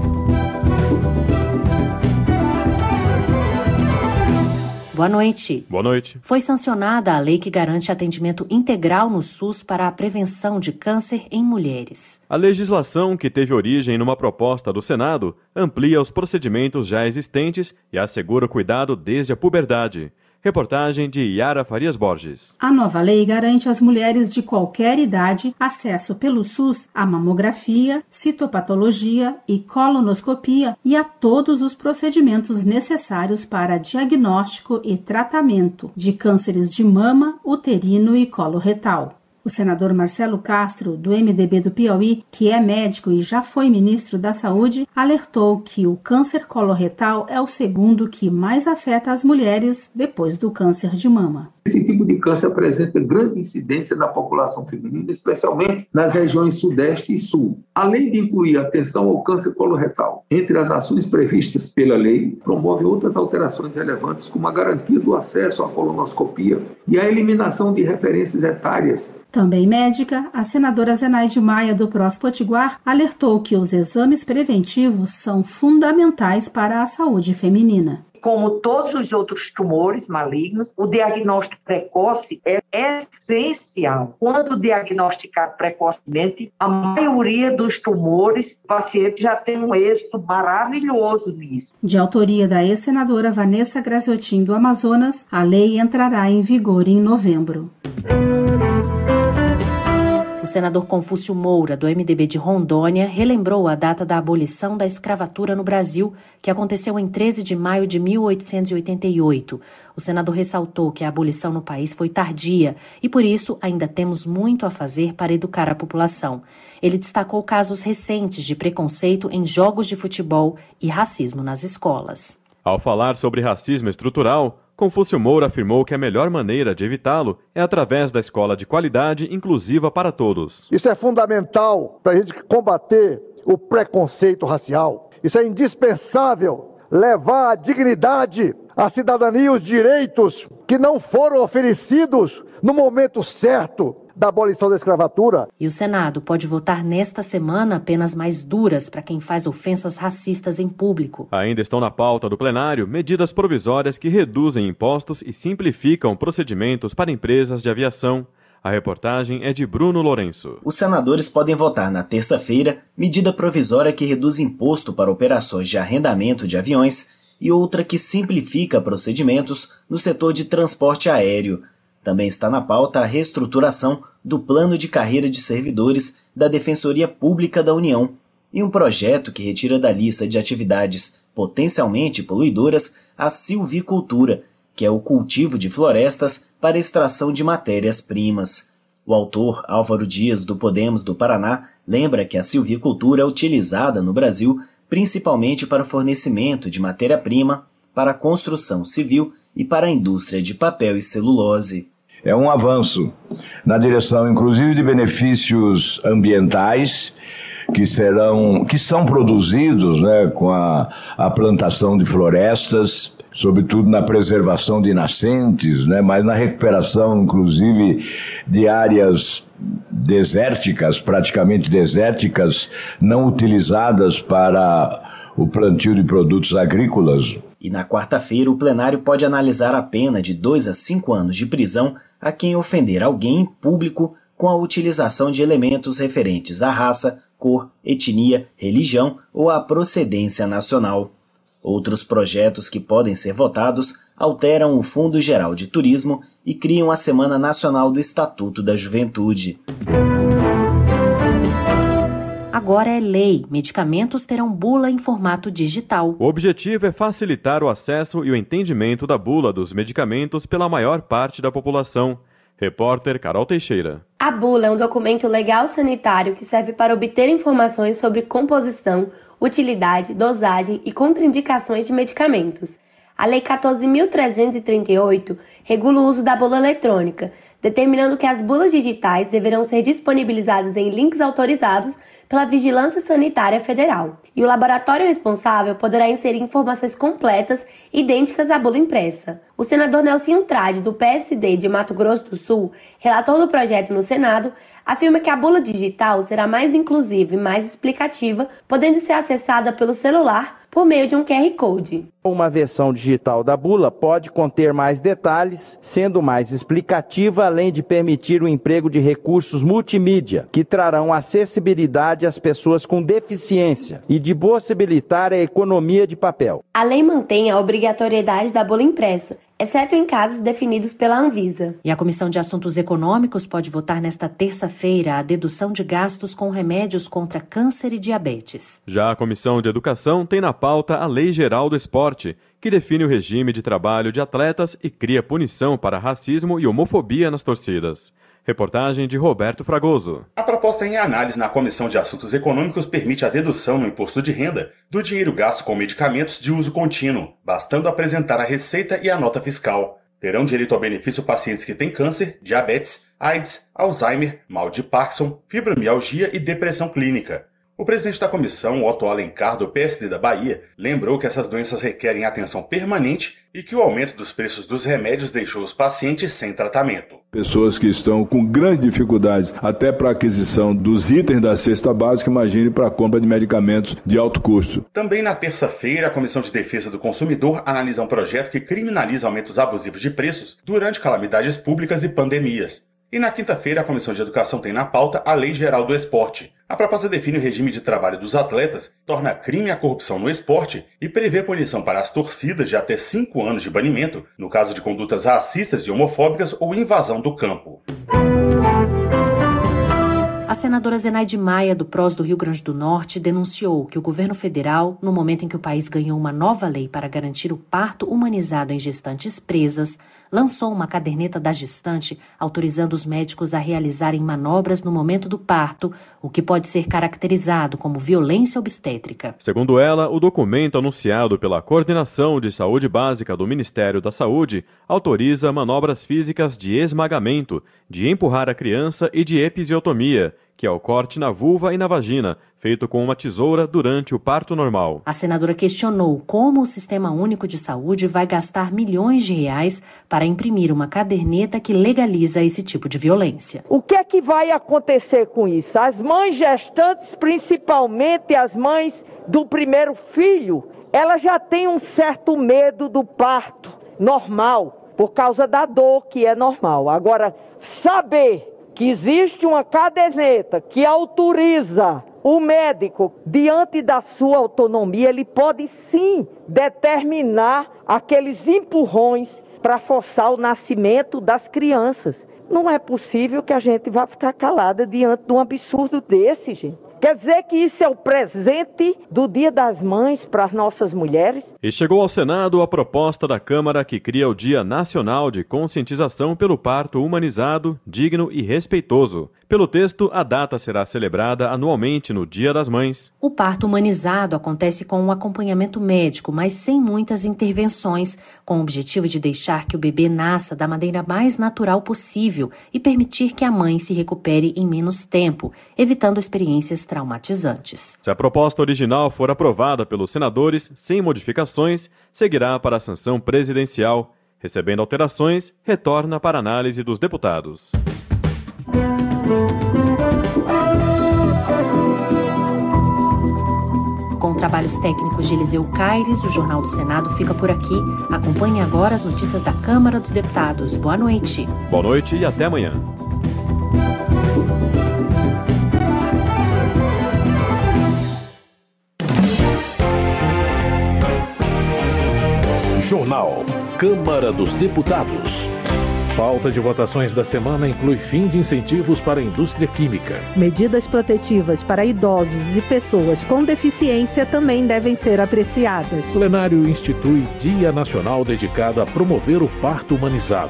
Boa noite. Boa noite. Foi sancionada a lei que garante atendimento integral no SUS para a prevenção de câncer em mulheres. A legislação, que teve origem numa proposta do Senado, amplia os procedimentos já existentes e assegura o cuidado desde a puberdade. Reportagem de Yara Farias Borges. A nova lei garante às mulheres de qualquer idade acesso pelo SUS à mamografia, citopatologia e colonoscopia e a todos os procedimentos necessários para diagnóstico e tratamento de cânceres de mama, uterino e colo retal. O senador Marcelo Castro, do MDB do Piauí, que é médico e já foi ministro da Saúde, alertou que o câncer coloretal é o segundo que mais afeta as mulheres depois do câncer de mama. Esse tipo de câncer apresenta grande incidência na população feminina, especialmente nas regiões Sudeste e Sul. Além de incluir a atenção ao câncer coloretal entre as ações previstas pela lei, promove outras alterações relevantes, como a garantia do acesso à colonoscopia e a eliminação de referências etárias. Também médica, a senadora Zenaide Maia, do PROS Potiguar, alertou que os exames preventivos são fundamentais para a saúde feminina. Como todos os outros tumores malignos, o diagnóstico precoce é essencial. Quando diagnosticado precocemente, a maioria dos tumores, o paciente já tem um êxito maravilhoso nisso. De autoria da ex-senadora Vanessa Graziotin, do Amazonas, a lei entrará em vigor em novembro. O senador Confúcio Moura, do MDB de Rondônia, relembrou a data da abolição da escravatura no Brasil, que aconteceu em 13 de maio de 1888. O senador ressaltou que a abolição no país foi tardia e, por isso, ainda temos muito a fazer para educar a população. Ele destacou casos recentes de preconceito em jogos de futebol e racismo nas escolas. Ao falar sobre racismo estrutural, Confúcio Moura afirmou que a melhor maneira de evitá-lo é através da escola de qualidade inclusiva para todos. Isso é fundamental para a gente combater o preconceito racial. Isso é indispensável, levar a dignidade, a cidadania e os direitos que não foram oferecidos no momento certo da abolição da escravatura. E o Senado pode votar nesta semana penas mais duras para quem faz ofensas racistas em público. Ainda estão na pauta do plenário medidas provisórias que reduzem impostos e simplificam procedimentos para empresas de aviação. A reportagem é de Bruno Lourenço. Os senadores podem votar na terça-feira medida provisória que reduz imposto para operações de arrendamento de aviões e outra que simplifica procedimentos no setor de transporte aéreo. Também está na pauta a reestruturação do plano de carreira de servidores da Defensoria Pública da União e um projeto que retira da lista de atividades potencialmente poluidoras a silvicultura, que é o cultivo de florestas para extração de matérias-primas. O autor, Álvaro Dias, do Podemos do Paraná, lembra que a silvicultura é utilizada no Brasil principalmente para o fornecimento de matéria-prima, para a construção civil e para a indústria de papel e celulose. É um avanço na direção, inclusive, de benefícios ambientais que são produzidos, né, com a plantação de florestas, sobretudo na preservação de nascentes, né, mas na recuperação, inclusive, de áreas desérticas, praticamente desérticas, não utilizadas para o plantio de produtos agrícolas. E na quarta-feira, o plenário pode analisar a pena de 2 a 5 anos de prisão a quem ofender alguém em público com a utilização de elementos referentes à raça, cor, etnia, religião ou à procedência nacional. Outros projetos que podem ser votados alteram o Fundo Geral de Turismo e criam a Semana Nacional do Estatuto da Juventude. Agora é lei. Medicamentos terão bula em formato digital. O objetivo é facilitar o acesso e o entendimento da bula dos medicamentos pela maior parte da população. Repórter Carol Teixeira. A bula é um documento legal sanitário que serve para obter informações sobre composição, utilidade, dosagem e contraindicações de medicamentos. A Lei 14.338 regula o uso da bula eletrônica, determinando que as bulas digitais deverão ser disponibilizadas em links autorizados pela Vigilância Sanitária Federal. E o laboratório responsável poderá inserir informações completas idênticas à bula impressa. O senador Nelsinho Trade, do PSD de Mato Grosso do Sul, relator do projeto no Senado, afirma que a bula digital será mais inclusiva e mais explicativa, podendo ser acessada pelo celular por meio de um QR Code. Uma versão digital da bula pode conter mais detalhes, sendo mais explicativa, além de permitir o emprego de recursos multimídia, que trarão acessibilidade às pessoas com deficiência e de possibilitar a economia de papel. A lei mantém a obrigatoriedade da bula impressa, exceto em casos definidos pela Anvisa. E a Comissão de Assuntos Econômicos pode votar nesta terça-feira a dedução de gastos com remédios contra câncer e diabetes. Já a Comissão de Educação tem na pauta a Lei Geral do Esporte, que define o regime de trabalho de atletas e cria punição para racismo e homofobia nas torcidas. Reportagem de Roberto Fragoso. A proposta em análise na Comissão de Assuntos Econômicos permite a dedução no imposto de renda do dinheiro gasto com medicamentos de uso contínuo, bastando apresentar a receita e a nota fiscal. Terão direito ao benefício pacientes que têm câncer, diabetes, AIDS, Alzheimer, mal de Parkinson, fibromialgia e depressão clínica. O presidente da comissão, Otto Alencar, do PSD da Bahia, lembrou que essas doenças requerem atenção permanente e que o aumento dos preços dos remédios deixou os pacientes sem tratamento. Pessoas que estão com grandes dificuldades até para a aquisição dos itens da cesta básica, imagine para a compra de medicamentos de alto custo. Também na terça-feira, a Comissão de Defesa do Consumidor analisa um projeto que criminaliza aumentos abusivos de preços durante calamidades públicas e pandemias. E na quinta-feira, a Comissão de Educação tem na pauta a Lei Geral do Esporte. A proposta define o regime de trabalho dos atletas, torna crime a corrupção no esporte e prevê punição para as torcidas de até 5 anos de banimento, no caso de condutas racistas e homofóbicas ou invasão do campo. A senadora Zenaide Maia, do PROS do Rio Grande do Norte, denunciou que o governo federal, no momento em que o país ganhou uma nova lei para garantir o parto humanizado em gestantes presas, lançou uma caderneta da gestante autorizando os médicos a realizarem manobras no momento do parto, o que pode ser caracterizado como violência obstétrica. Segundo ela, o documento anunciado pela Coordenação de Saúde Básica do Ministério da Saúde autoriza manobras físicas de esmagamento, de empurrar a criança e de episiotomia, que é o corte na vulva e na vagina, feito com uma tesoura durante o parto normal. A senadora questionou como o Sistema Único de Saúde vai gastar milhões de reais para imprimir uma caderneta que legaliza esse tipo de violência. O que é que vai acontecer com isso? As mães gestantes, principalmente as mães do primeiro filho, elas já têm um certo medo do parto normal, por causa da dor que é normal. Agora, saber que existe uma caderneta que autoriza o médico, diante da sua autonomia, ele pode sim determinar aqueles empurrões para forçar o nascimento das crianças. Não é possível que a gente vá ficar calada diante de um absurdo desse, gente. Quer dizer que isso é o presente do Dia das Mães para as nossas mulheres? E chegou ao Senado a proposta da Câmara que cria o Dia Nacional de Conscientização pelo Parto Humanizado, Digno e Respeitoso. Pelo texto, a data será celebrada anualmente no Dia das Mães. O parto humanizado acontece com um acompanhamento médico, mas sem muitas intervenções, com o objetivo de deixar que o bebê nasça da maneira mais natural possível e permitir que a mãe se recupere em menos tempo, evitando experiências traumatizantes. Se a proposta original for aprovada pelos senadores sem modificações, seguirá para a sanção presidencial. Recebendo alterações, retorna para análise dos deputados. Com trabalhos técnicos de Eliseu Caires, o Jornal do Senado fica por aqui. Acompanhe agora as notícias da Câmara dos Deputados. Boa noite. Boa noite e até amanhã. Jornal Câmara dos Deputados. Pauta de votações da semana inclui fim de incentivos para a indústria química. Medidas protetivas para idosos e pessoas com deficiência também devem ser apreciadas. O plenário institui Dia Nacional dedicado a promover o parto humanizado.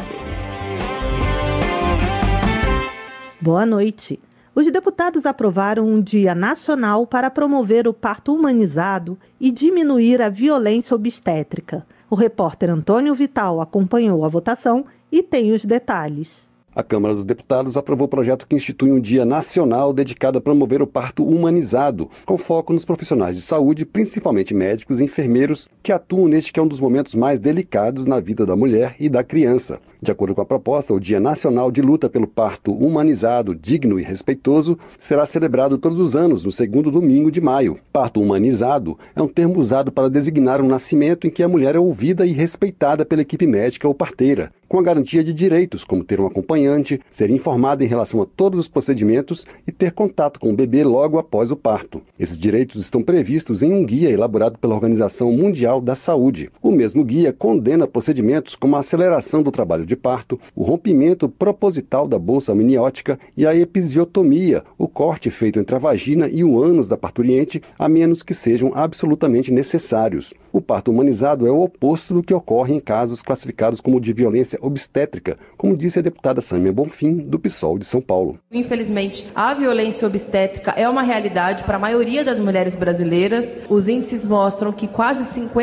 Boa noite. Os deputados aprovaram um Dia Nacional para promover o parto humanizado e diminuir a violência obstétrica. O repórter Antônio Vital acompanhou a votação e tem os detalhes. A Câmara dos Deputados aprovou o projeto que institui um Dia Nacional dedicado a promover o parto humanizado, com foco nos profissionais de saúde, principalmente médicos e enfermeiros, que atuam neste que é um dos momentos mais delicados na vida da mulher e da criança. De acordo com a proposta, o Dia Nacional de Luta pelo Parto Humanizado, Digno e Respeitoso será celebrado todos os anos, no segundo domingo de maio. Parto humanizado é um termo usado para designar um nascimento em que a mulher é ouvida e respeitada pela equipe médica ou parteira, com a garantia de direitos, como ter um acompanhante, ser informada em relação a todos os procedimentos e ter contato com o bebê logo após o parto. Esses direitos estão previstos em um guia elaborado pela Organização Mundial da Saúde. O mesmo guia condena procedimentos como a aceleração do trabalho de parto, o rompimento proposital da bolsa amniótica e a episiotomia, o corte feito entre a vagina e o ânus da parturiente, a menos que sejam absolutamente necessários. O parto humanizado é o oposto do que ocorre em casos classificados como de violência obstétrica, como disse a deputada Sâmia Bonfim, do PSOL de São Paulo. Infelizmente, a violência obstétrica é uma realidade para a maioria das mulheres brasileiras. Os índices mostram que quase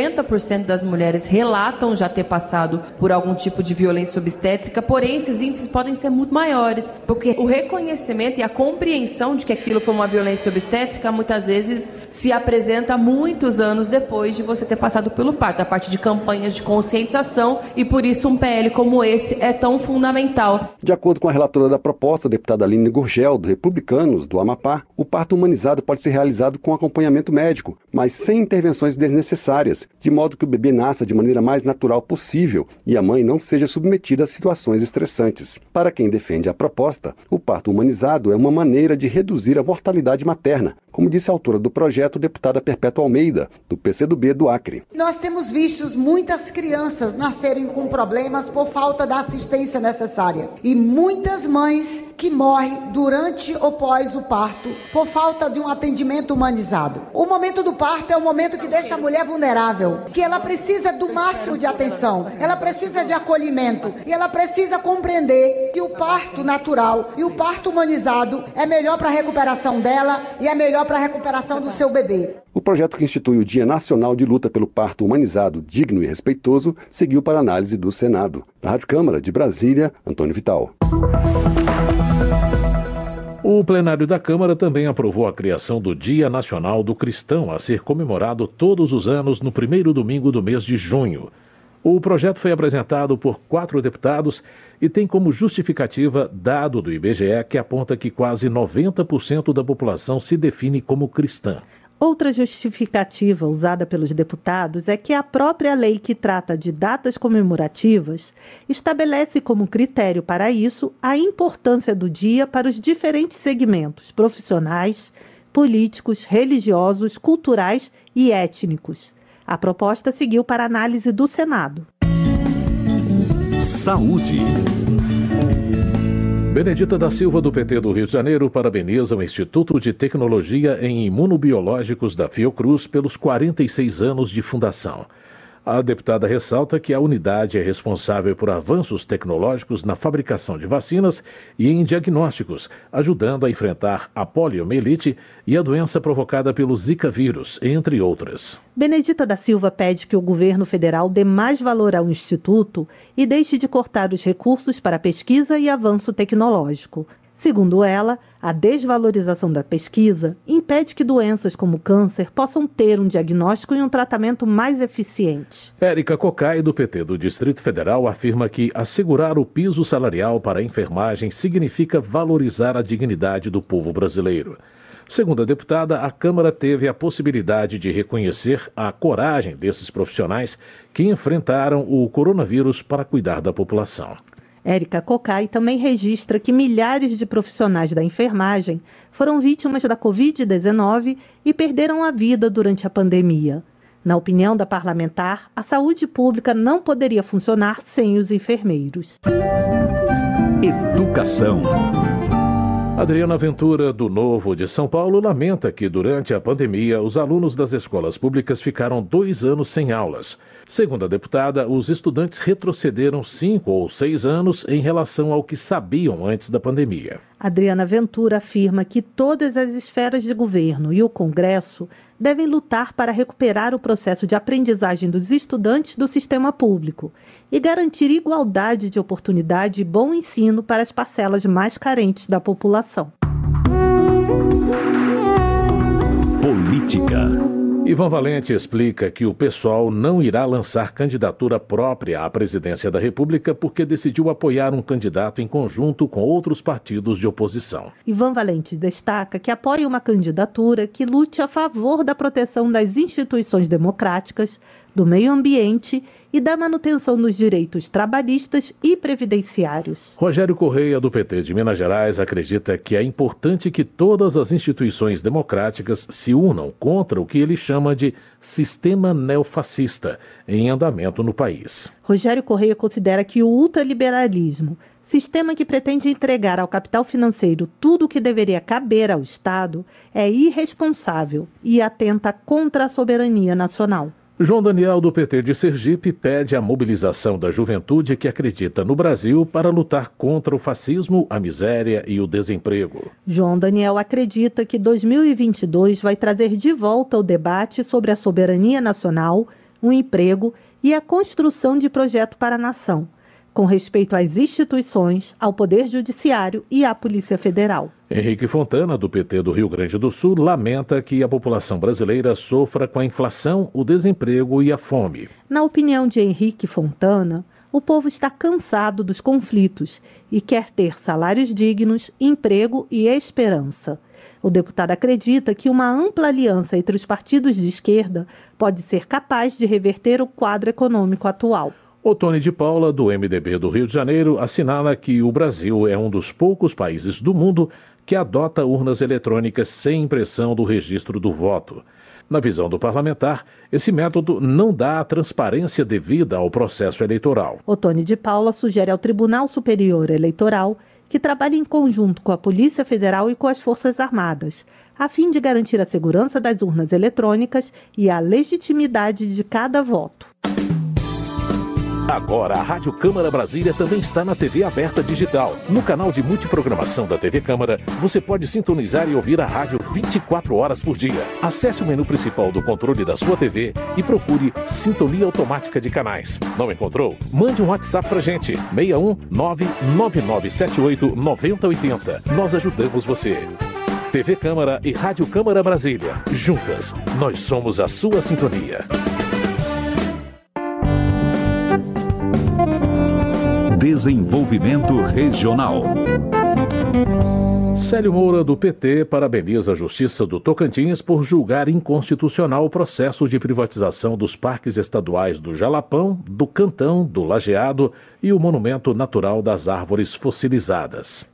50% das mulheres relatam já ter passado por algum tipo de violência obstétrica, porém esses índices podem ser muito maiores, porque o reconhecimento e a compreensão de que aquilo foi uma violência obstétrica muitas vezes se apresenta muitos anos depois de você ter passado pelo parto, a partir de campanhas de conscientização, e por isso um PL como esse é tão fundamental. De acordo com a relatora da proposta, a deputada Aline Gurgel, do Republicanos, do Amapá, o parto humanizado pode ser realizado com acompanhamento médico, mas sem intervenções desnecessárias, de modo que o bebê nasça de maneira mais natural possível e a mãe não seja submetida a situações estressantes. Para quem defende a proposta, o parto humanizado é uma maneira de reduzir a mortalidade materna, como disse a autora do projeto, deputada Perpétua Almeida, do PCdoB do Acre. Nós temos visto muitas crianças nascerem com problemas por falta da assistência necessária. E muitas mães que morrem durante ou pós o parto por falta de um atendimento humanizado. O momento do parto é o momento que deixa a mulher vulnerável, que ela precisa do máximo de atenção, ela precisa de acolhimento e ela precisa compreender que o parto natural e o parto humanizado é melhor para a recuperação dela e é melhor para a recuperação do seu bebê. O projeto que institui o Dia Nacional de Luta pelo Parto Humanizado, Digno e Respeitoso seguiu para análise do Senado. Da Rádio Câmara de Brasília, Antônio Vital. O plenário da Câmara também aprovou a criação do Dia Nacional do Cristão, a ser comemorado todos os anos no primeiro domingo do mês de junho. O projeto foi apresentado por 4 deputados e tem como justificativa dado do IBGE que aponta que quase 90% da população se define como cristã. Outra justificativa usada pelos deputados é que a própria lei que trata de datas comemorativas estabelece como critério para isso a importância do dia para os diferentes segmentos profissionais, políticos, religiosos, culturais e étnicos. A proposta seguiu para análise do Senado. Saúde. Benedita da Silva, do PT do Rio de Janeiro, parabeniza o Instituto de Tecnologia em Imunobiológicos da Fiocruz pelos 46 anos de fundação. A deputada ressalta que a unidade é responsável por avanços tecnológicos na fabricação de vacinas e em diagnósticos, ajudando a enfrentar a poliomielite e a doença provocada pelo Zika vírus, entre outras. Benedita da Silva pede que o governo federal dê mais valor ao Instituto e deixe de cortar os recursos para pesquisa e avanço tecnológico. Segundo ela, a desvalorização da pesquisa impede que doenças como câncer possam ter um diagnóstico e um tratamento mais eficiente. Érica Cocai, do PT do Distrito Federal, afirma que assegurar o piso salarial para a enfermagem significa valorizar a dignidade do povo brasileiro. Segundo a deputada, a Câmara teve a possibilidade de reconhecer a coragem desses profissionais que enfrentaram o coronavírus para cuidar da população. Érica Cocai também registra que milhares de profissionais da enfermagem foram vítimas da Covid-19 e perderam a vida durante a pandemia. Na opinião da parlamentar, a saúde pública não poderia funcionar sem os enfermeiros. Educação. Adriana Ventura, do Novo de São Paulo, lamenta que durante a pandemia os alunos das escolas públicas ficaram 2 anos sem aulas. Segundo a deputada, os estudantes retrocederam 5 ou 6 anos em relação ao que sabiam antes da pandemia. Adriana Ventura afirma que todas as esferas de governo e o Congresso devem lutar para recuperar o processo de aprendizagem dos estudantes do sistema público e garantir igualdade de oportunidade e bom ensino para as parcelas mais carentes da população. Política. Ivan Valente explica que o PSOL não irá lançar candidatura própria à presidência da República porque decidiu apoiar um candidato em conjunto com outros partidos de oposição. Ivan Valente destaca que apoia uma candidatura que lute a favor da proteção das instituições democráticas, do meio ambiente e da manutenção dos direitos trabalhistas e previdenciários. Rogério Correia, do PT de Minas Gerais, acredita que é importante que todas as instituições democráticas se unam contra o que ele chama de sistema neofascista em andamento no país. Rogério Correia considera que o ultraliberalismo, sistema que pretende entregar ao capital financeiro tudo o que deveria caber ao Estado, é irresponsável e atenta contra a soberania nacional. João Daniel, do PT de Sergipe, pede a mobilização da juventude que acredita no Brasil para lutar contra o fascismo, a miséria e o desemprego. João Daniel acredita que 2022 vai trazer de volta o debate sobre a soberania nacional, o emprego e a construção de projeto para a nação, com respeito às instituições, ao Poder Judiciário e à Polícia Federal. Henrique Fontana, do PT do Rio Grande do Sul, lamenta que a população brasileira sofra com a inflação, o desemprego e a fome. Na opinião de Henrique Fontana, o povo está cansado dos conflitos e quer ter salários dignos, emprego e esperança. O deputado acredita que uma ampla aliança entre os partidos de esquerda pode ser capaz de reverter o quadro econômico atual. Otone de Paula, do MDB do Rio de Janeiro, assinala que o Brasil é um dos poucos países do mundo que adota urnas eletrônicas sem impressão do registro do voto. Na visão do parlamentar, esse método não dá a transparência devida ao processo eleitoral. Otone de Paula sugere ao Tribunal Superior Eleitoral que trabalhe em conjunto com a Polícia Federal e com as Forças Armadas, a fim de garantir a segurança das urnas eletrônicas e a legitimidade de cada voto. Agora, a Rádio Câmara Brasília também está na TV aberta digital. No canal de multiprogramação da TV Câmara, você pode sintonizar e ouvir a rádio 24 horas por dia. Acesse o menu principal do controle da sua TV e procure Sintonia Automática de Canais. Não encontrou? Mande um WhatsApp pra gente, 61 99978 9080. Nós ajudamos você. TV Câmara e Rádio Câmara Brasília. Juntas, nós somos a sua sintonia. Desenvolvimento Regional. Célio Moura, do PT, parabeniza a Justiça do Tocantins por julgar inconstitucional o processo de privatização dos parques estaduais do Jalapão, do Cantão, do Lajeado e o Monumento Natural das Árvores Fossilizadas.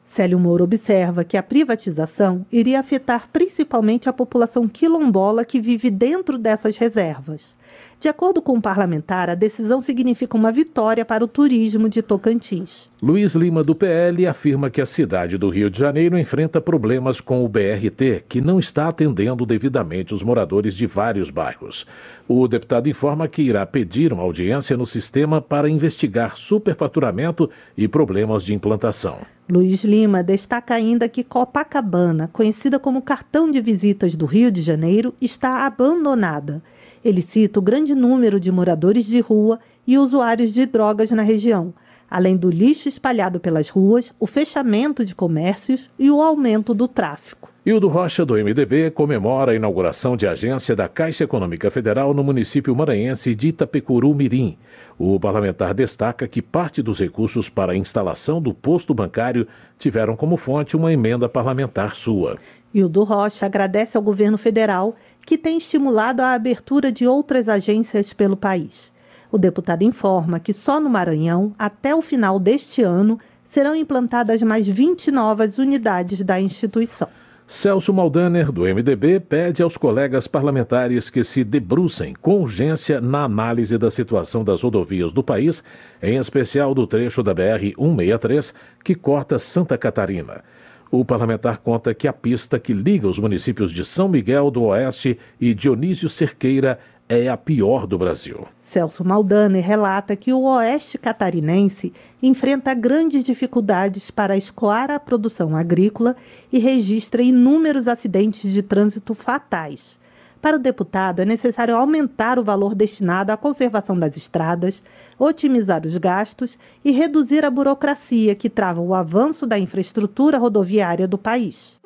Célio Moura observa que a privatização iria afetar principalmente a população quilombola que vive dentro dessas reservas. De acordo com o parlamentar, a decisão significa uma vitória para o turismo de Tocantins. Luiz Lima, do PL, afirma que a cidade do Rio de Janeiro enfrenta problemas com o BRT, que não está atendendo devidamente os moradores de vários bairros. O deputado informa que irá pedir uma audiência no sistema para investigar superfaturamento e problemas de implantação. Luiz Lima destaca ainda que Copacabana, conhecida como cartão de visitas do Rio de Janeiro, está abandonada. Ele cita o grande número de moradores de rua e usuários de drogas na região, além do lixo espalhado pelas ruas, o fechamento de comércios e o aumento do tráfico. Hildo Rocha, do MDB, comemora a inauguração de agência da Caixa Econômica Federal no município maranhense de Itapecuru-Mirim. O parlamentar destaca que parte dos recursos para a instalação do posto bancário tiveram como fonte uma emenda parlamentar sua. Hildo Rocha agradece ao governo federal que tem estimulado a abertura de outras agências pelo país. O deputado informa que só no Maranhão, até o final deste ano, serão implantadas mais 20 novas unidades da instituição. Celso Maldaner, do MDB, pede aos colegas parlamentares que se debrucem com urgência na análise da situação das rodovias do país, em especial do trecho da BR-163, que corta Santa Catarina. O parlamentar conta que a pista que liga os municípios de São Miguel do Oeste e Dionísio Cerqueira é a pior do Brasil. Celso Maldaner relata que o oeste catarinense enfrenta grandes dificuldades para escoar a produção agrícola e registra inúmeros acidentes de trânsito fatais. Para o deputado, é necessário aumentar o valor destinado à conservação das estradas, otimizar os gastos e reduzir a burocracia que trava o avanço da infraestrutura rodoviária do país.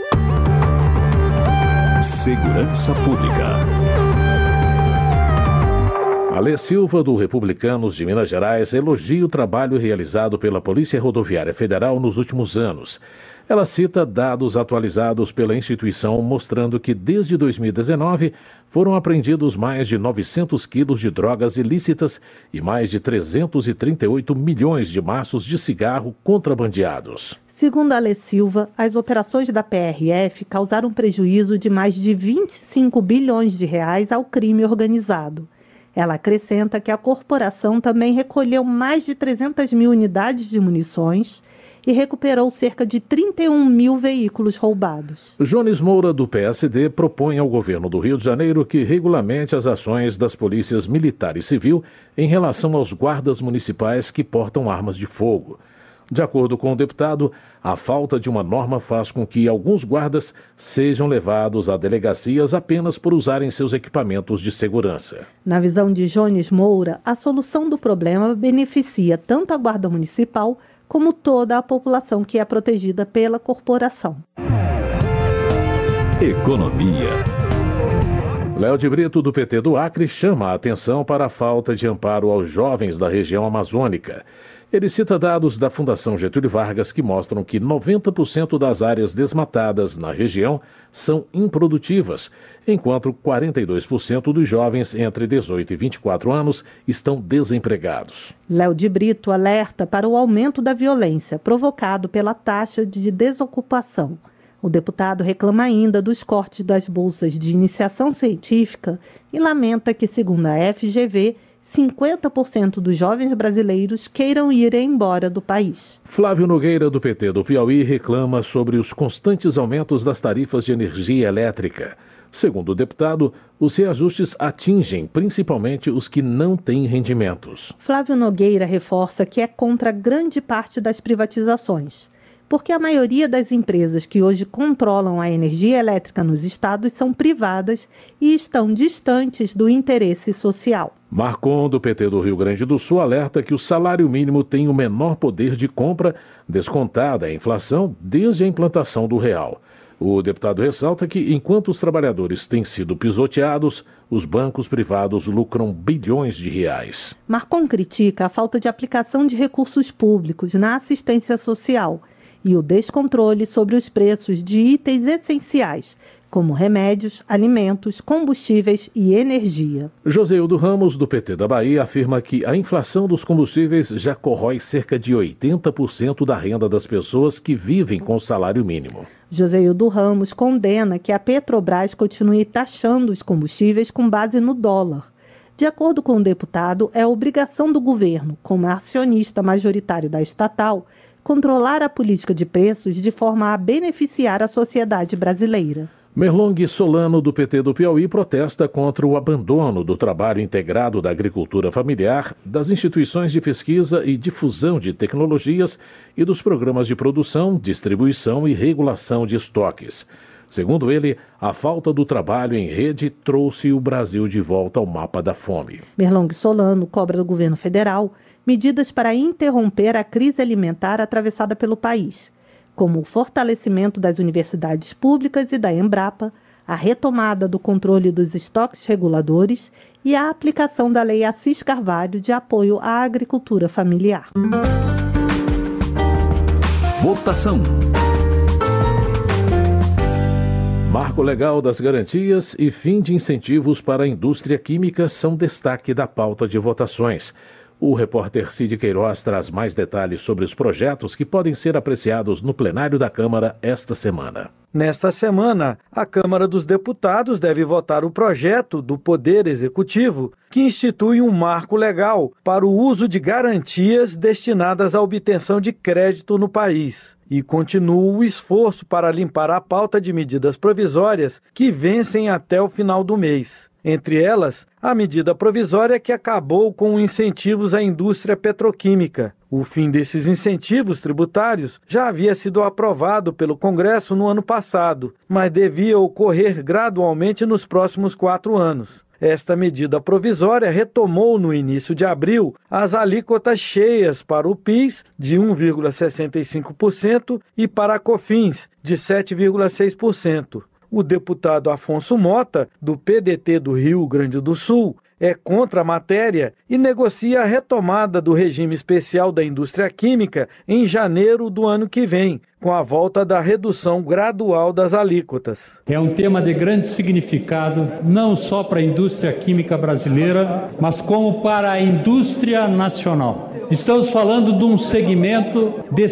Segurança Pública. Alê Silva, do Republicanos de Minas Gerais, elogia o trabalho realizado pela Polícia Rodoviária Federal nos últimos anos. Ela cita dados atualizados pela instituição mostrando que desde 2019 foram apreendidos mais de 900 quilos de drogas ilícitas e mais de 338 milhões de maços de cigarro contrabandeados. Segundo Alê Silva, as operações da PRF causaram prejuízo de mais de 25 bilhões de reais ao crime organizado. Ela acrescenta que a corporação também recolheu mais de 300 mil unidades de munições e recuperou cerca de 31 mil veículos roubados. Jones Moura, do PSD, propõe ao governo do Rio de Janeiro que regulamente as ações das polícias militar e civil em relação aos guardas municipais que portam armas de fogo. De acordo com o deputado, a falta de uma norma faz com que alguns guardas sejam levados a delegacias apenas por usarem seus equipamentos de segurança. Na visão de Jones Moura, a solução do problema beneficia tanto a Guarda Municipal como toda a população que é protegida pela corporação. Economia. Léo de Brito, do PT do Acre, chama a atenção para a falta de amparo aos jovens da região amazônica. Ele cita dados da Fundação Getúlio Vargas que mostram que 90% das áreas desmatadas na região são improdutivas, enquanto 42% dos jovens entre 18 e 24 anos estão desempregados. Léo de Brito alerta para o aumento da violência provocado pela taxa de desocupação. O deputado reclama ainda dos cortes das bolsas de iniciação científica e lamenta que, segundo a FGV, 50% dos jovens brasileiros queiram ir embora do país. Flávio Nogueira, do PT do Piauí, reclama sobre os constantes aumentos das tarifas de energia elétrica. Segundo o deputado, os reajustes atingem principalmente os que não têm rendimentos. Flávio Nogueira reforça que é contra grande parte das privatizações, porque a maioria das empresas que hoje controlam a energia elétrica nos estados são privadas e estão distantes do interesse social. Marcon, do PT do Rio Grande do Sul, alerta que o salário mínimo tem o menor poder de compra, descontada a inflação, desde a implantação do real. O deputado ressalta que, enquanto os trabalhadores têm sido pisoteados, os bancos privados lucram bilhões de reais. Marcon critica a falta de aplicação de recursos públicos na assistência social e o descontrole sobre os preços de itens essenciais, como remédios, alimentos, combustíveis e energia. Joseildo Ramos, do PT da Bahia, afirma que a inflação dos combustíveis já corrói cerca de 80% da renda das pessoas que vivem com o salário mínimo. Joseildo Ramos condena que a Petrobras continue taxando os combustíveis com base no dólar. De acordo com o deputado, é obrigação do governo, como acionista majoritário da estatal, controlar a política de preços de forma a beneficiar a sociedade brasileira. Merlong Solano, do PT do Piauí, protesta contra o abandono do trabalho integrado da agricultura familiar, das instituições de pesquisa e difusão de tecnologias e dos programas de produção, distribuição e regulação de estoques. Segundo ele, a falta do trabalho em rede trouxe o Brasil de volta ao mapa da fome. Merlong Solano cobra do governo federal medidas para interromper a crise alimentar atravessada pelo país, como o fortalecimento das universidades públicas e da Embrapa, a retomada do controle dos estoques reguladores e a aplicação da Lei Assis Carvalho de apoio à agricultura familiar. Votação. Marco legal das garantias e fim de incentivos para a indústria química são destaque da pauta de votações. O repórter Cid Queiroz traz mais detalhes sobre os projetos que podem ser apreciados no plenário da Câmara esta semana. Nesta semana, a Câmara dos Deputados deve votar o projeto do Poder Executivo que institui um marco legal para o uso de garantias destinadas à obtenção de crédito no país. E continua o esforço para limpar a pauta de medidas provisórias que vencem até o final do mês. Entre elas, a medida provisória que acabou com incentivos à indústria petroquímica. O fim desses incentivos tributários já havia sido aprovado pelo Congresso no ano passado, mas devia ocorrer gradualmente nos próximos 4 anos. Esta medida provisória retomou no início de abril as alíquotas cheias para o PIS de 1,65% e para a COFINS de 7,6%. O deputado Afonso Mota, do PDT do Rio Grande do Sul, é contra a matéria e negocia a retomada do regime especial da indústria química em janeiro do ano que vem, com a volta da redução gradual das alíquotas. É um tema de grande significado, não só para a indústria química brasileira, mas como para a indústria nacional. Estamos falando de um segmento de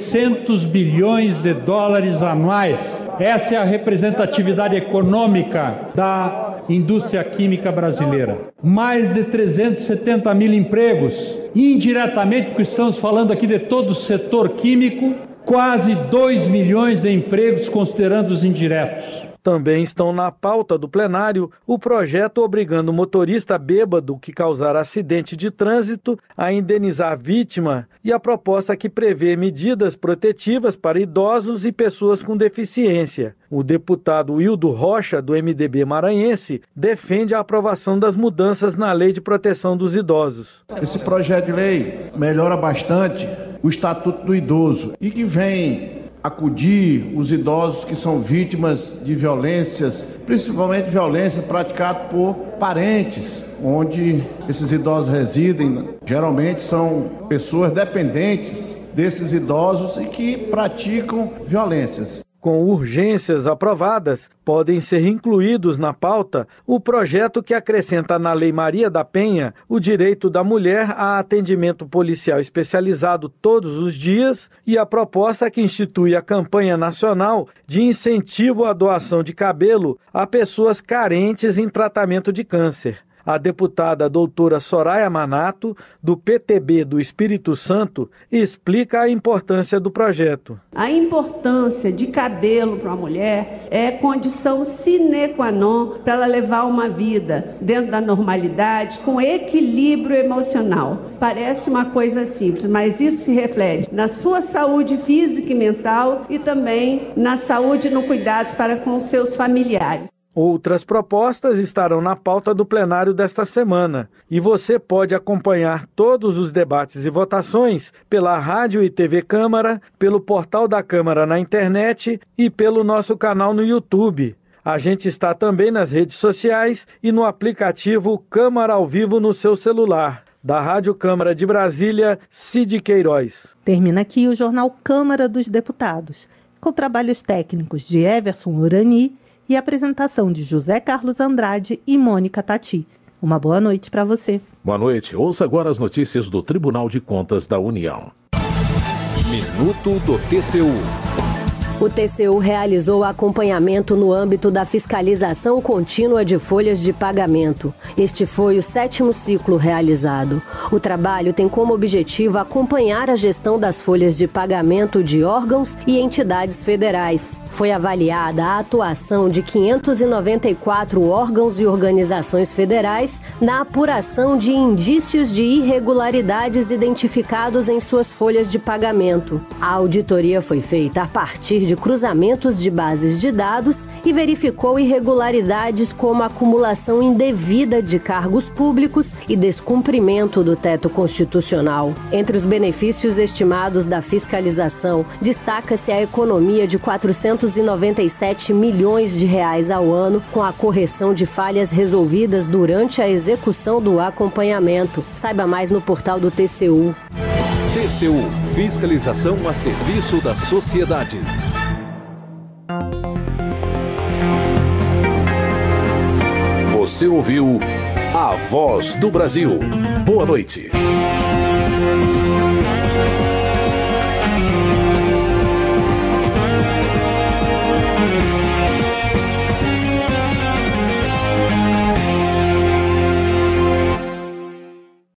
600 bilhões de dólares anuais. Essa é a representatividade econômica da indústria química brasileira. Mais de 370 mil empregos. Indiretamente, porque estamos falando aqui de todo o setor químico, quase 2 milhões de empregos, considerando os indiretos. Também estão na pauta do plenário o projeto obrigando o motorista bêbado que causar acidente de trânsito a indenizar a vítima e a proposta que prevê medidas protetivas para idosos e pessoas com deficiência. O deputado Wildo Rocha, do MDB maranhense, defende a aprovação das mudanças na Lei de Proteção dos Idosos. Esse projeto de lei melhora bastante o Estatuto do Idoso e que vem acudir os idosos que são vítimas de violências, principalmente violência praticada por parentes, onde esses idosos residem. Geralmente são pessoas dependentes desses idosos e que praticam violências. Com urgências aprovadas, podem ser incluídos na pauta o projeto que acrescenta na Lei Maria da Penha o direito da mulher a atendimento policial especializado todos os dias e a proposta que institui a campanha nacional de incentivo à doação de cabelo a pessoas carentes em tratamento de câncer. A deputada doutora Soraya Manato, do PTB do Espírito Santo, explica a importância do projeto. A importância de cabelo para uma mulher é condição sine qua non para ela levar uma vida dentro da normalidade, com equilíbrio emocional. Parece uma coisa simples, mas isso se reflete na sua saúde física e mental e também na saúde e no cuidado para com seus familiares. Outras propostas estarão na pauta do plenário desta semana e você pode acompanhar todos os debates e votações pela Rádio e TV Câmara, pelo portal da Câmara na internet e pelo nosso canal no YouTube. A gente está também nas redes sociais e no aplicativo Câmara ao Vivo no seu celular. Da Rádio Câmara de Brasília, Cid Queiroz. Termina aqui o jornal Câmara dos Deputados, com trabalhos técnicos de Everson Urani e apresentação de José Carlos Andrade e Mônica Tati. Uma boa noite para você. Boa noite. Ouça agora as notícias do Tribunal de Contas da União. Minuto do TCU. O TCU realizou acompanhamento no âmbito da fiscalização contínua de folhas de pagamento. Este foi o 7º ciclo realizado. O trabalho tem como objetivo acompanhar a gestão das folhas de pagamento de órgãos e entidades federais. Foi avaliada a atuação de 594 órgãos e organizações federais na apuração de indícios de irregularidades identificados em suas folhas de pagamento. A auditoria foi feita a partir de cruzamentos de bases de dados e verificou irregularidades como acumulação indevida de cargos públicos e descumprimento do teto constitucional. Entre os benefícios estimados da fiscalização, destaca-se a economia de 497 milhões de reais ao ano com a correção de falhas resolvidas durante a execução do acompanhamento. Saiba mais no portal do TCU. TCU, fiscalização a serviço da sociedade. Você ouviu A Voz do Brasil. Boa noite.